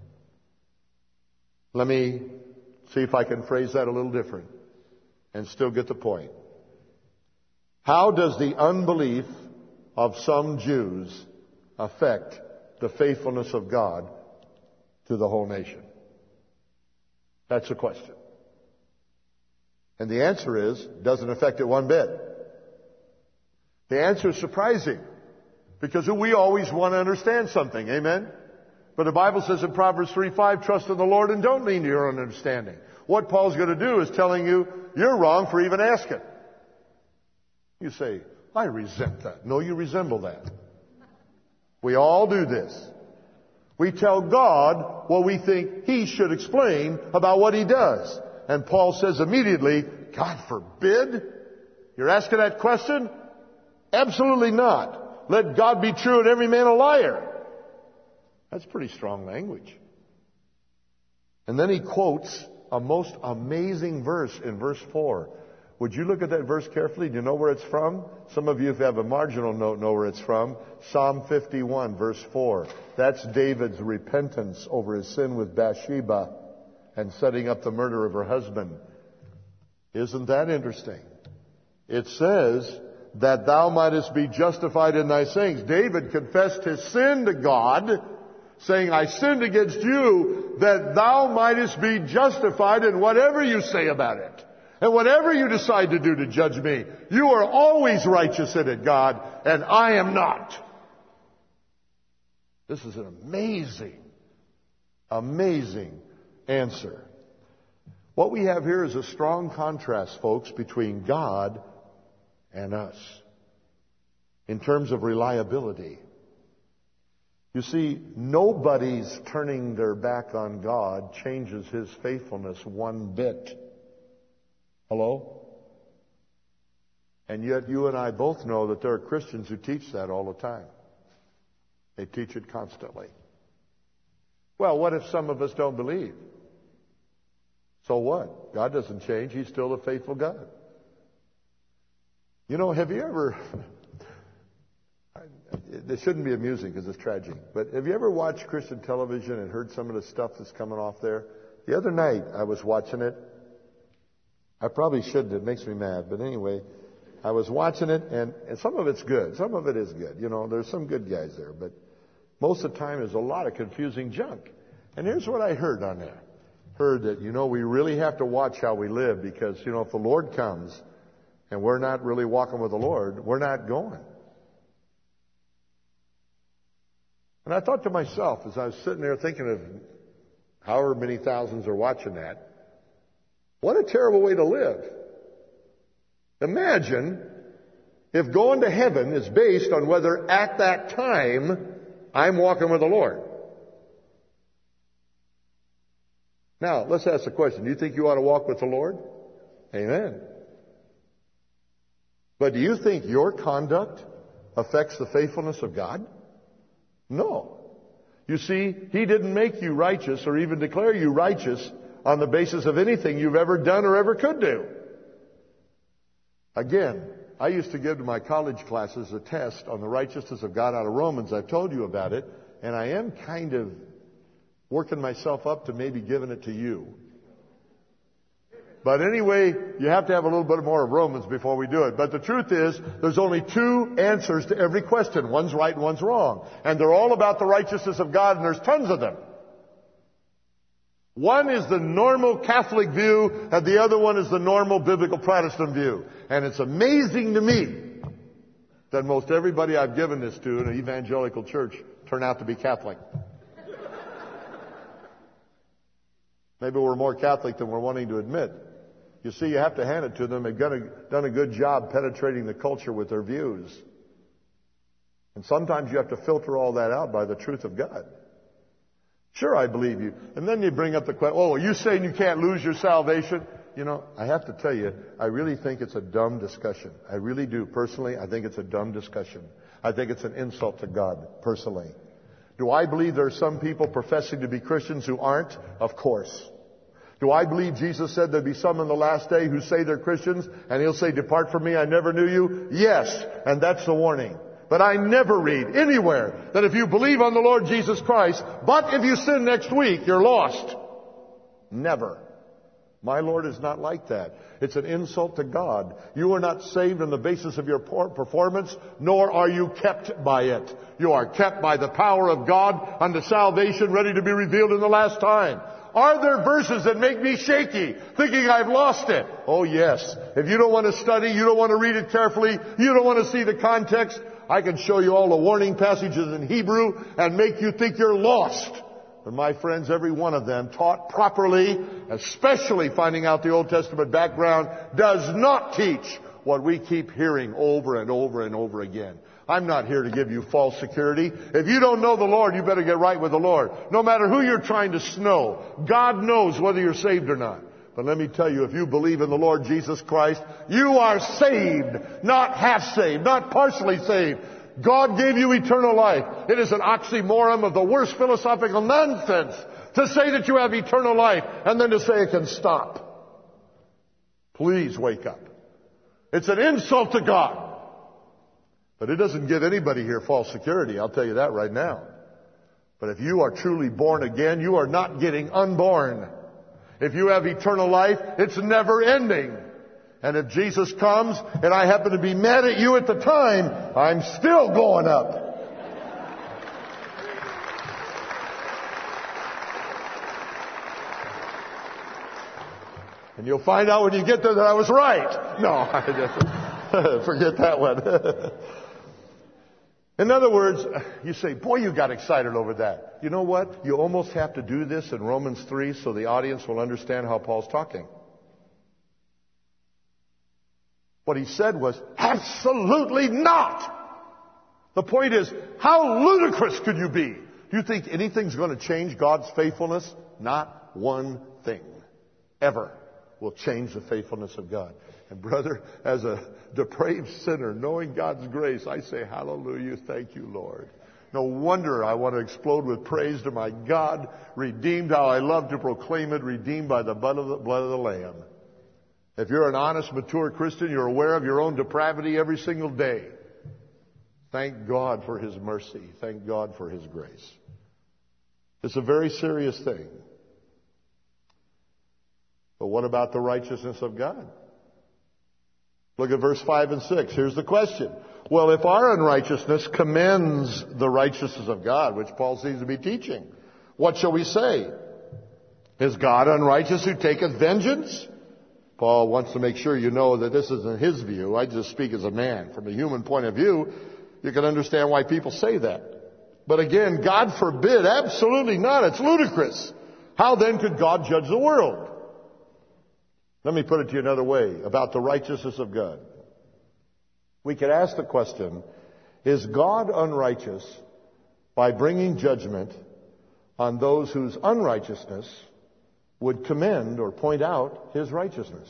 Let me see if I can phrase that a little different and still get the point. How does the unbelief of some Jews affect the faithfulness of God to the whole nation? That's the question. And the answer is, doesn't affect it one bit. The answer is surprising, because we always want to understand something. Amen? But the Bible says in Proverbs 3:5, trust in the Lord and don't lean to your own understanding. What Paul's going to do is telling you, you're wrong for even asking. You say, I resent that. No, you resemble that. We all do this. We tell God what we think He should explain about what He does. And Paul says immediately, God forbid? You're asking that question? Absolutely not. Let God be true and every man a liar. That's pretty strong language. And then he quotes a most amazing verse in verse 4. Would you look at that verse carefully? Do you know where it's from? Some of you, if you have a marginal note, know where it's from. Psalm 51, verse 4. That's David's repentance over his sin with Bathsheba and setting up the murder of her husband. Isn't that interesting? It says that thou mightest be justified in thy sayings. David confessed his sin to God, saying, I sinned against you, that thou mightest be justified in whatever you say about it. And whatever you decide to do to judge me, you are always righteous in it, God, and I am not. This is an amazing, amazing answer. What we have here is a strong contrast, folks, between God and us in terms of reliability. You see, nobody's turning their back on God changes His faithfulness one bit. Hello? And yet you and I both know that there are Christians who teach that all the time. They teach it constantly. Well, what if some of us don't believe? So what? God doesn't change. He's still a faithful God. You know, have you ever... This shouldn't be amusing because it's tragic, but have you ever watched Christian television and heard some of the stuff that's coming off there? The other night I was watching it, I probably shouldn't. It makes me mad. But anyway, I was watching it, and some of it's good. Some of it is good. You know, there's some good guys there. But most of the time, there's a lot of confusing junk. And here's what I heard on there. Heard that, you know, we really have to watch how we live because, you know, if the Lord comes and we're not really walking with the Lord, we're not going. And I thought to myself as I was sitting there thinking of however many thousands are watching that, what a terrible way to live. Imagine if going to heaven is based on whether at that time I'm walking with the Lord. Now, let's ask the question. Do you think you ought to walk with the Lord? Amen. But do you think your conduct affects the faithfulness of God? No. You see, He didn't make you righteous or even declare you righteous on the basis of anything you've ever done or ever could do. Again, I used to give to my college classes a test on the righteousness of God out of Romans. I've told you about it, and I am kind of working myself up to maybe giving it to you. But anyway, you have to have a little bit more of Romans before we do it. But the truth is, there's only two answers to every question. One's right and one's wrong. And they're all about the righteousness of God, and there's tons of them. One is the normal Catholic view, and the other one is the normal biblical Protestant view. And it's amazing to me that most everybody I've given this to in an evangelical church turn out to be Catholic. Maybe we're more Catholic than we're wanting to admit. You see, you have to hand it to them. They've done a good job penetrating the culture with their views. And sometimes you have to filter all that out by the truth of God. Sure, I believe you. And then you bring up the question, oh, are you saying you can't lose your salvation? You know, I have to tell you, I really think it's a dumb discussion. I really do. Personally, I think it's a dumb discussion. I think it's an insult to God, personally. Do I believe there are some people professing to be Christians who aren't? Of course. Do I believe Jesus said there'd be some in the last day who say they're Christians and He'll say, depart from me, I never knew you? Yes, and that's the warning. But I never read anywhere that if you believe on the Lord Jesus Christ, but if you sin next week, you're lost. Never. My Lord is not like that. It's an insult to God. You are not saved on the basis of your performance, nor are you kept by it. You are kept by the power of God unto salvation ready to be revealed in the last time. Are there verses that make me shaky, thinking I've lost it? Oh yes. If you don't want to study, you don't want to read it carefully, you don't want to see the context, I can show you all the warning passages in Hebrew and make you think you're lost. But my friends, every one of them taught properly, especially finding out the Old Testament background, does not teach what we keep hearing over and over and over again. I'm not here to give you false security. If you don't know the Lord, you better get right with the Lord. No matter who you're trying to snow, God knows whether you're saved or not. But let me tell you, if you believe in the Lord Jesus Christ, you are saved, not half saved, not partially saved. God gave you eternal life. It is an oxymoron of the worst philosophical nonsense to say that you have eternal life and then to say it can stop. Please wake up. It's an insult to God. But it doesn't give anybody here false security, I'll tell you that right now. But if you are truly born again, you are not getting unborn. If you have eternal life, it's never ending. And if Jesus comes and I happen to be mad at you at the time, I'm still going up. And you'll find out when you get there that I was right. No, I just forget that one. In other words, you say, boy, you got excited over that. You know what? You almost have to do this in Romans 3 so the audience will understand how Paul's talking. What he said was, absolutely not. The point is, how ludicrous could you be? Do you think anything's going to change God's faithfulness? Not one thing ever will change the faithfulness of God. And brother, as a depraved sinner, knowing God's grace, I say, hallelujah, thank you, Lord. No wonder I want to explode with praise to my God, redeemed how I love to proclaim it, redeemed by the blood of the Lamb. If you're an honest, mature Christian, you're aware of your own depravity every single day. Thank God for His mercy. Thank God for His grace. It's a very serious thing. But what about the righteousness of God? Look at verse 5 and 6. Here's the question. Well, if our unrighteousness commends the righteousness of God, which Paul seems to be teaching, what shall we say? Is God unrighteous who taketh vengeance? Paul wants to make sure you know that this isn't his view. I just speak as a man. From a human point of view, you can understand why people say that. But again, God forbid, absolutely not. It's ludicrous. How then could God judge the world? Let me put it to you another way about the righteousness of God. We could ask the question, is God unrighteous by bringing judgment on those whose unrighteousness would commend or point out his righteousness?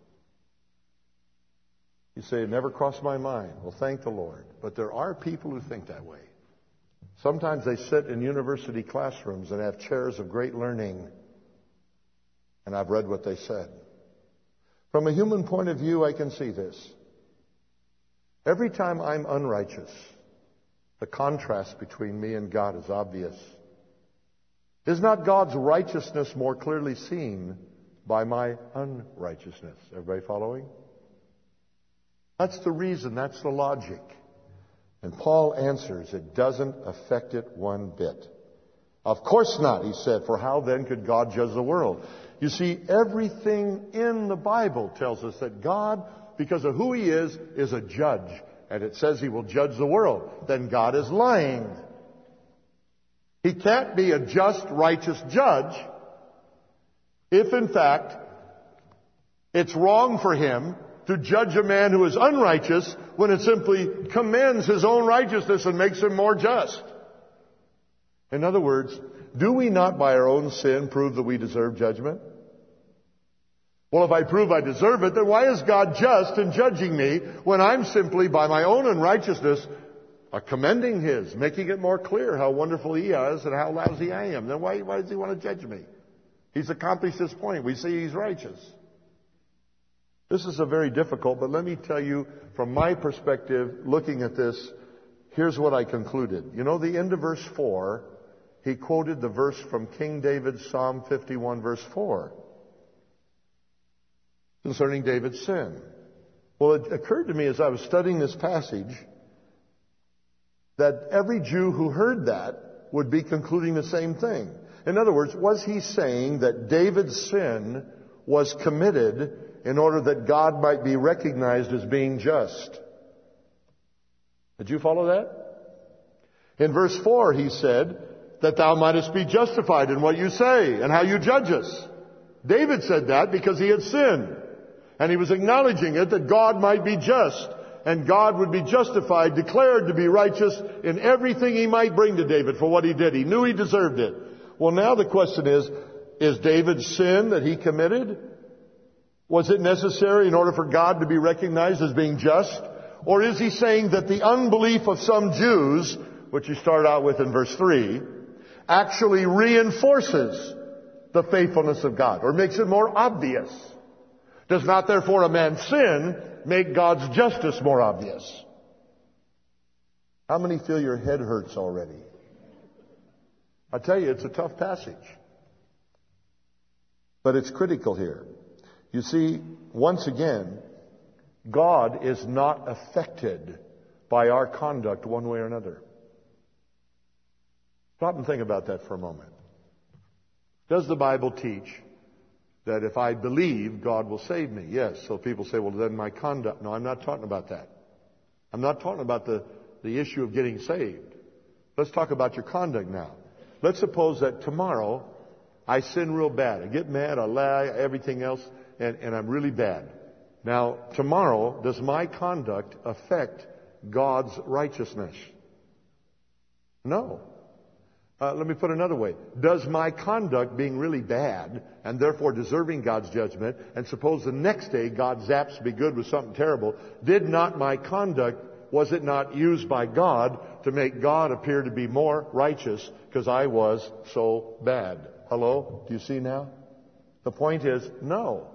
You say, it never crossed my mind. Well, thank the Lord. But there are people who think that way. Sometimes they sit in university classrooms and have chairs of great learning. And I've read what they said. From a human point of view, I can see this. Every time I'm unrighteous, the contrast between me and God is obvious. Is not God's righteousness more clearly seen by my unrighteousness? Everybody following? That's the reason. That's the logic. And Paul answers, it doesn't affect it one bit. Of course not, he said, for how then could God judge the world? You see, everything in the Bible tells us that God, because of who he is a judge. And it says he will judge the world. Then God is lying. He can't be a just, righteous judge if, in fact, it's wrong for him to judge a man who is unrighteous when it simply commends his own righteousness and makes him more just. In other words, do we not by our own sin prove that we deserve judgment? Well, if I prove I deserve it, then why is God just in judging me when I'm simply by my own unrighteousness commending his, making it more clear how wonderful he is and how lousy I am? Then why does he want to judge me? He's accomplished his point. We see he's righteous. This is a very difficult, but let me tell you from my perspective, looking at this, here's what I concluded. You know, the end of verse 4, he quoted the verse from King David's Psalm 51, verse 4, concerning David's sin. Well, it occurred to me as I was studying this passage that every Jew who heard that would be concluding the same thing. In other words, was he saying that David's sin was committed in order that God might be recognized as being just? Did you follow that? In verse 4, he said, that thou mightest be justified in what you say and how you judge us. David said that because he had sinned. And he was acknowledging it that God might be just. And God would be justified, declared to be righteous in everything he might bring to David for what he did. He knew he deserved it. Well, now the question is David's sin that he committed, was it necessary in order for God to be recognized as being just? Or is he saying that the unbelief of some Jews, which he started out with in verse 3, actually reinforces the faithfulness of God, or makes it more obvious? Does not therefore a man's sin make God's justice more obvious? How many feel your head hurts already? I tell you, it's a tough passage. But it's critical here. You see, once again, God is not affected by our conduct one way or another. Stop and think about that for a moment. Does the Bible teach that if I believe, God will save me? Yes. So people say, well, then my conduct. No, I'm not talking about that. I'm not talking about the issue of getting saved. Let's talk about your conduct now. Let's suppose that tomorrow I sin real bad. I get mad, I lie, everything else, and I'm really bad. Now, tomorrow, does my conduct affect God's righteousness? No. Let me put it another way. Does my conduct being really bad and therefore deserving God's judgment, and suppose the next day God zaps me good with something terrible, did not my conduct, was it not used by God to make God appear to be more righteous because I was so bad? Hello? Do you see now? The point is, no.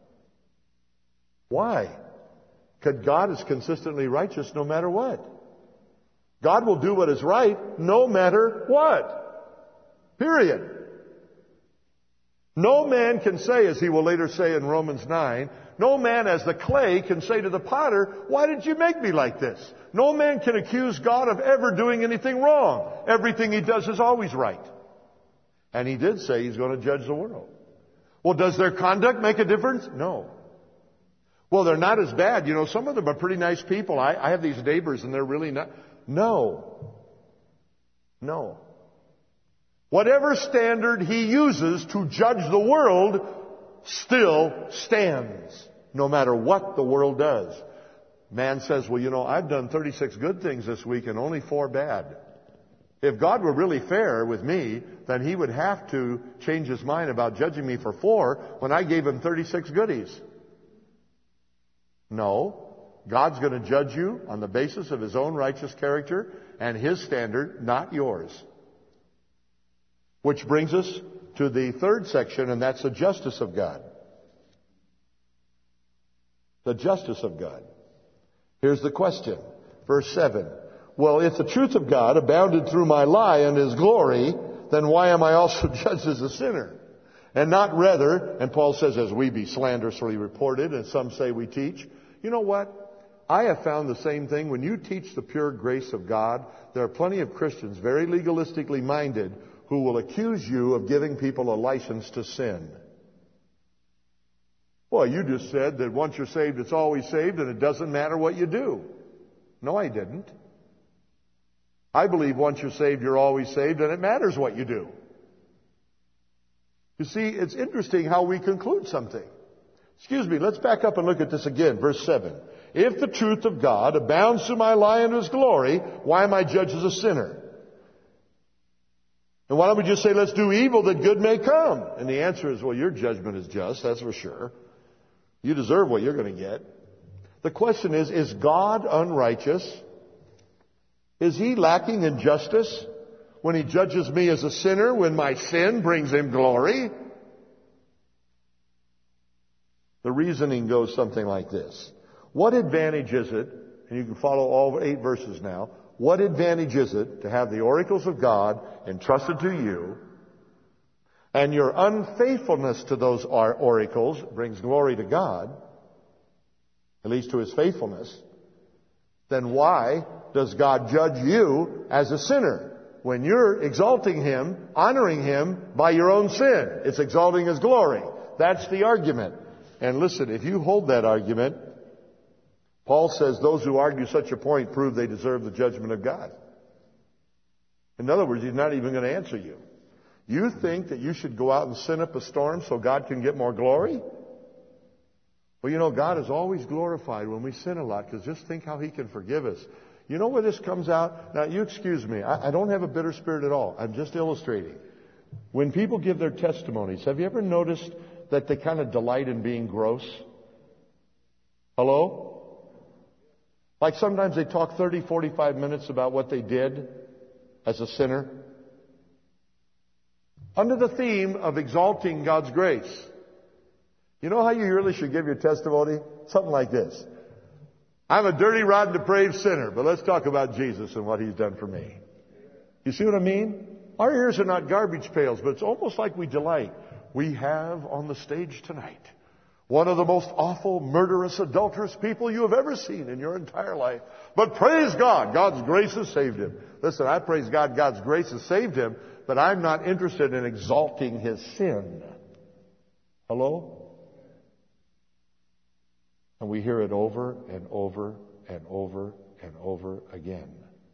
Why? Because God is consistently righteous no matter what. God will do what is right no matter what. Period. No man can say, as he will later say in Romans 9, no man as the clay can say to the potter, why did you make me like this? No man can accuse God of ever doing anything wrong. Everything he does is always right. And he did say he's going to judge the world. Well, does their conduct make a difference? No. Well, they're not as bad. You know, some of them are pretty nice people. I have these neighbors and they're really not. No. No. Whatever standard he uses to judge the world still stands, no matter what the world does. Man says, well, you know, I've done 36 good things this week and only 4 bad. If God were really fair with me, then he would have to change his mind about judging me for 4 when I gave him 36 goodies. No. God's going to judge you on the basis of his own righteous character and his standard, not yours. Which brings us to the third section, and that's the justice of God. The justice of God. Here's the question. Verse 7. Well, if the truth of God abounded through my lie and his glory, then why am I also judged as a sinner? And not rather, and Paul says, as we be slanderously reported, and some say we teach. You know what? I have found the same thing. When you teach the pure grace of God, there are plenty of Christians, very legalistically minded, who will accuse you of giving people a license to sin. Well, you just said that once you're saved, it's always saved, and it doesn't matter what you do. No, I didn't. I believe once you're saved, you're always saved, and it matters what you do. You see, it's interesting how we conclude something. Excuse me, let's back up and look at this again. Verse 7. If the truth of God abounds through my lie and his glory, why am I judged as a sinner? And why don't we just say, let's do evil that good may come? And the answer is, well, your judgment is just, that's for sure. You deserve what you're going to get. The question is God unrighteous? Is he lacking in justice when he judges me as a sinner when my sin brings him glory? The reasoning goes something like this. What advantage is it, and you can follow all 8 verses now, what advantage is it to have the oracles of God entrusted to you, and your unfaithfulness to those oracles brings glory to God, at least to his faithfulness, then why does God judge you as a sinner when you're exalting him, honoring him by your own sin? It's exalting his glory. That's the argument. And listen, if you hold that argument, Paul says those who argue such a point prove they deserve the judgment of God. In other words, he's not even going to answer you. You think that you should go out and sin up a storm so God can get more glory? Well, you know, God is always glorified when we sin a lot, because just think how he can forgive us. You know where this comes out? Now, you excuse me. I don't have a bitter spirit at all. I'm just illustrating. When people give their testimonies, have you ever noticed that they kind of delight in being gross? Hello? Like sometimes they talk 30, 45 minutes about what they did as a sinner. Under the theme of exalting God's grace. You know how you really should give your testimony? Something like this. I'm a dirty, rotten, depraved sinner, but let's talk about Jesus and what he's done for me. You see what I mean? Our ears are not garbage pails, but it's almost like we delight. We have on the stage tonight one of the most awful, murderous, adulterous people you have ever seen in your entire life. But praise God, God's grace has saved him. Listen, I praise God, God's grace has saved him, but I'm not interested in exalting his sin. Hello? And we hear it over and over and over and over again.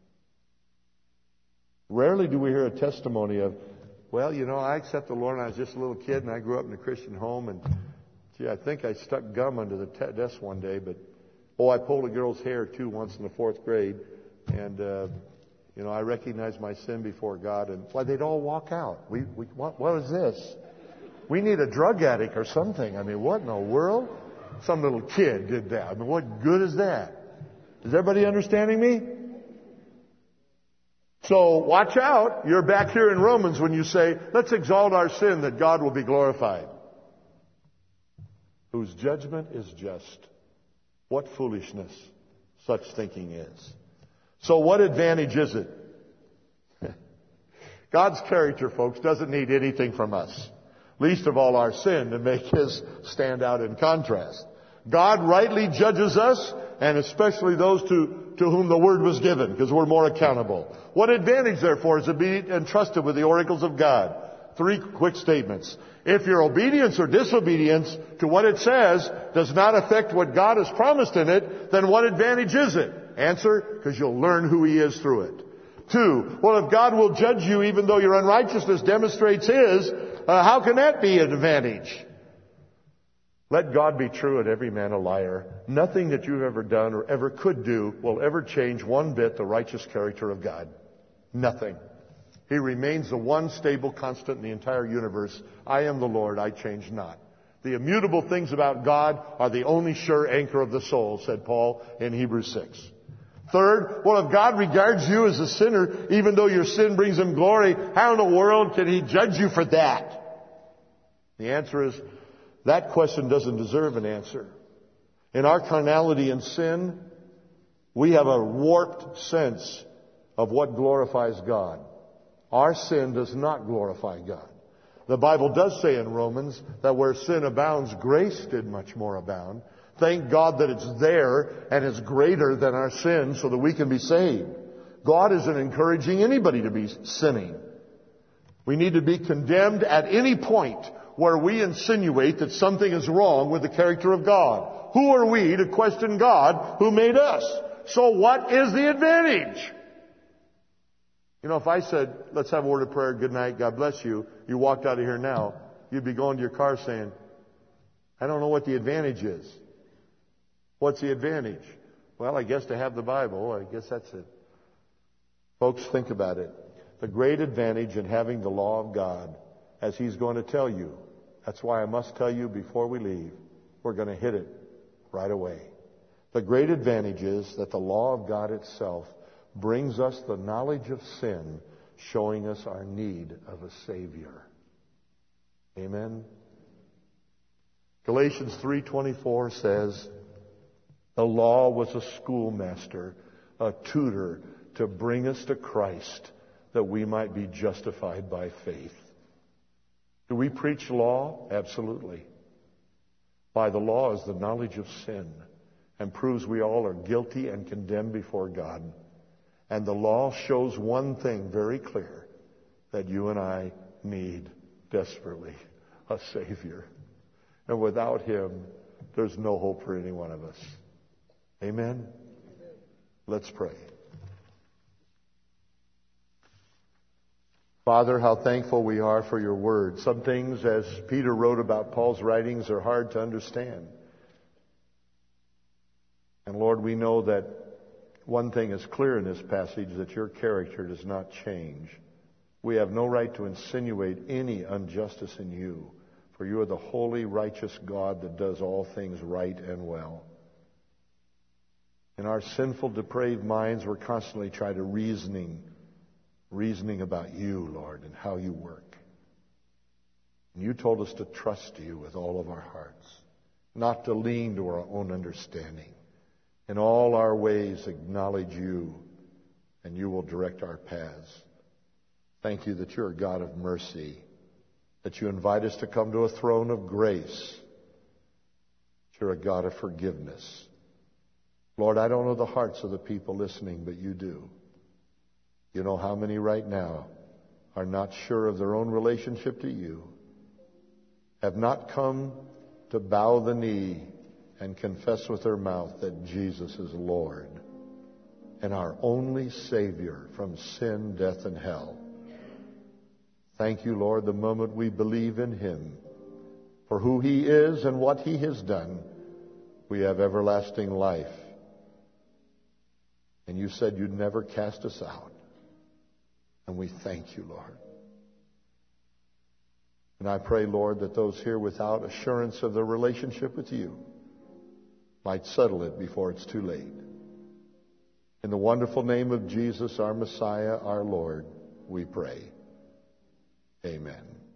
Rarely do we hear a testimony of, well, you know, I accepted the Lord when I was just a little kid and I grew up in a Christian home, and gee, I think I stuck gum under the desk one day, but I pulled a girl's hair too once in the 4th grade, and you know, I recognized my sin before God, and why, they'd all walk out. What is this? We need a drug addict or something. I mean, what in the world? Some little kid did that. I mean, what good is that? Is everybody understanding me? So watch out. You're back here in Romans when you say, let's exalt our sin that God will be glorified. Whose judgment is just. What foolishness such thinking is. So what advantage is it? God's character, folks, doesn't need anything from us. least of all our sin, to make His stand out in contrast. God rightly judges us, and especially those to whom the Word was given, because we're more accountable. What advantage, therefore, is to be entrusted with the oracles of God? 3 quick statements. If your obedience or disobedience to what it says does not affect what God has promised in it, then what advantage is it? Answer, because you'll learn who He is through it. 2, well, if God will judge you even though your unrighteousness demonstrates His, how can that be an advantage? Let God be true and every man a liar. Nothing that you've ever done or ever could do will ever change one bit the righteous character of God. Nothing. He remains the one stable constant in the entire universe. I am the Lord, I change not. The immutable things about God are the only sure anchor of the soul, said Paul in Hebrews 6. Third, well, if God regards you as a sinner, even though your sin brings Him glory, how in the world can He judge you for that? The answer is, that question doesn't deserve an answer. In our carnality and sin, we have a warped sense of what glorifies God. Our sin does not glorify God. The Bible does say in Romans that where sin abounds, grace did much more abound. Thank God that it's there and is greater than our sin so that we can be saved. God isn't encouraging anybody to be sinning. We need to be condemned at any point where we insinuate that something is wrong with the character of God. Who are we to question God who made us? So what is the advantage? You know, if I said, let's have a word of prayer, good night, God bless you, you walked out of here now, you'd be going to your car saying, I don't know what the advantage is. What's the advantage? Well, I guess to have the Bible, I guess that's it. Folks, think about it. The great advantage in having the law of God, as He's going to tell you, that's why I must tell you before we leave, we're going to hit it right away. The great advantage is that the law of God itself brings us the knowledge of sin, showing us our need of a Savior. Amen? Galatians 3:24 says, the law was a schoolmaster, a tutor to bring us to Christ, that we might be justified by faith. Do we preach law? Absolutely. By the law is the knowledge of sin, and proves we all are guilty and condemned before God. And the law shows one thing very clear, that you and I need desperately a Savior. And without Him, there's no hope for any one of us. Amen? Let's pray. Father, how thankful we are for your word. Some things, as Peter wrote about Paul's writings, are hard to understand. And Lord, we know that one thing is clear in this passage, that your character does not change. We have no right to insinuate any injustice in you, for you are the holy, righteous God that does all things right and well. In our sinful, depraved minds, we're constantly trying to reasoning about you, Lord, and how you work. And you told us to trust you with all of our hearts, not to lean to our own understanding. In all our ways, acknowledge you, and you will direct our paths. Thank you that you're a God of mercy, that you invite us to come to a throne of grace. You're a God of forgiveness. Lord, I don't know the hearts of the people listening, but you do. You know how many right now are not sure of their own relationship to you, have not come to bow the knee and confess with their mouth that Jesus is Lord and our only Savior from sin, death, and hell. Thank you, Lord, the moment we believe in Him, for who He is and what He has done, we have everlasting life. And you said you'd never cast us out. And we thank you, Lord. And I pray, Lord, that those here without assurance of their relationship with you might settle it before it's too late. In the wonderful name of Jesus, our Messiah, our Lord, we pray. Amen.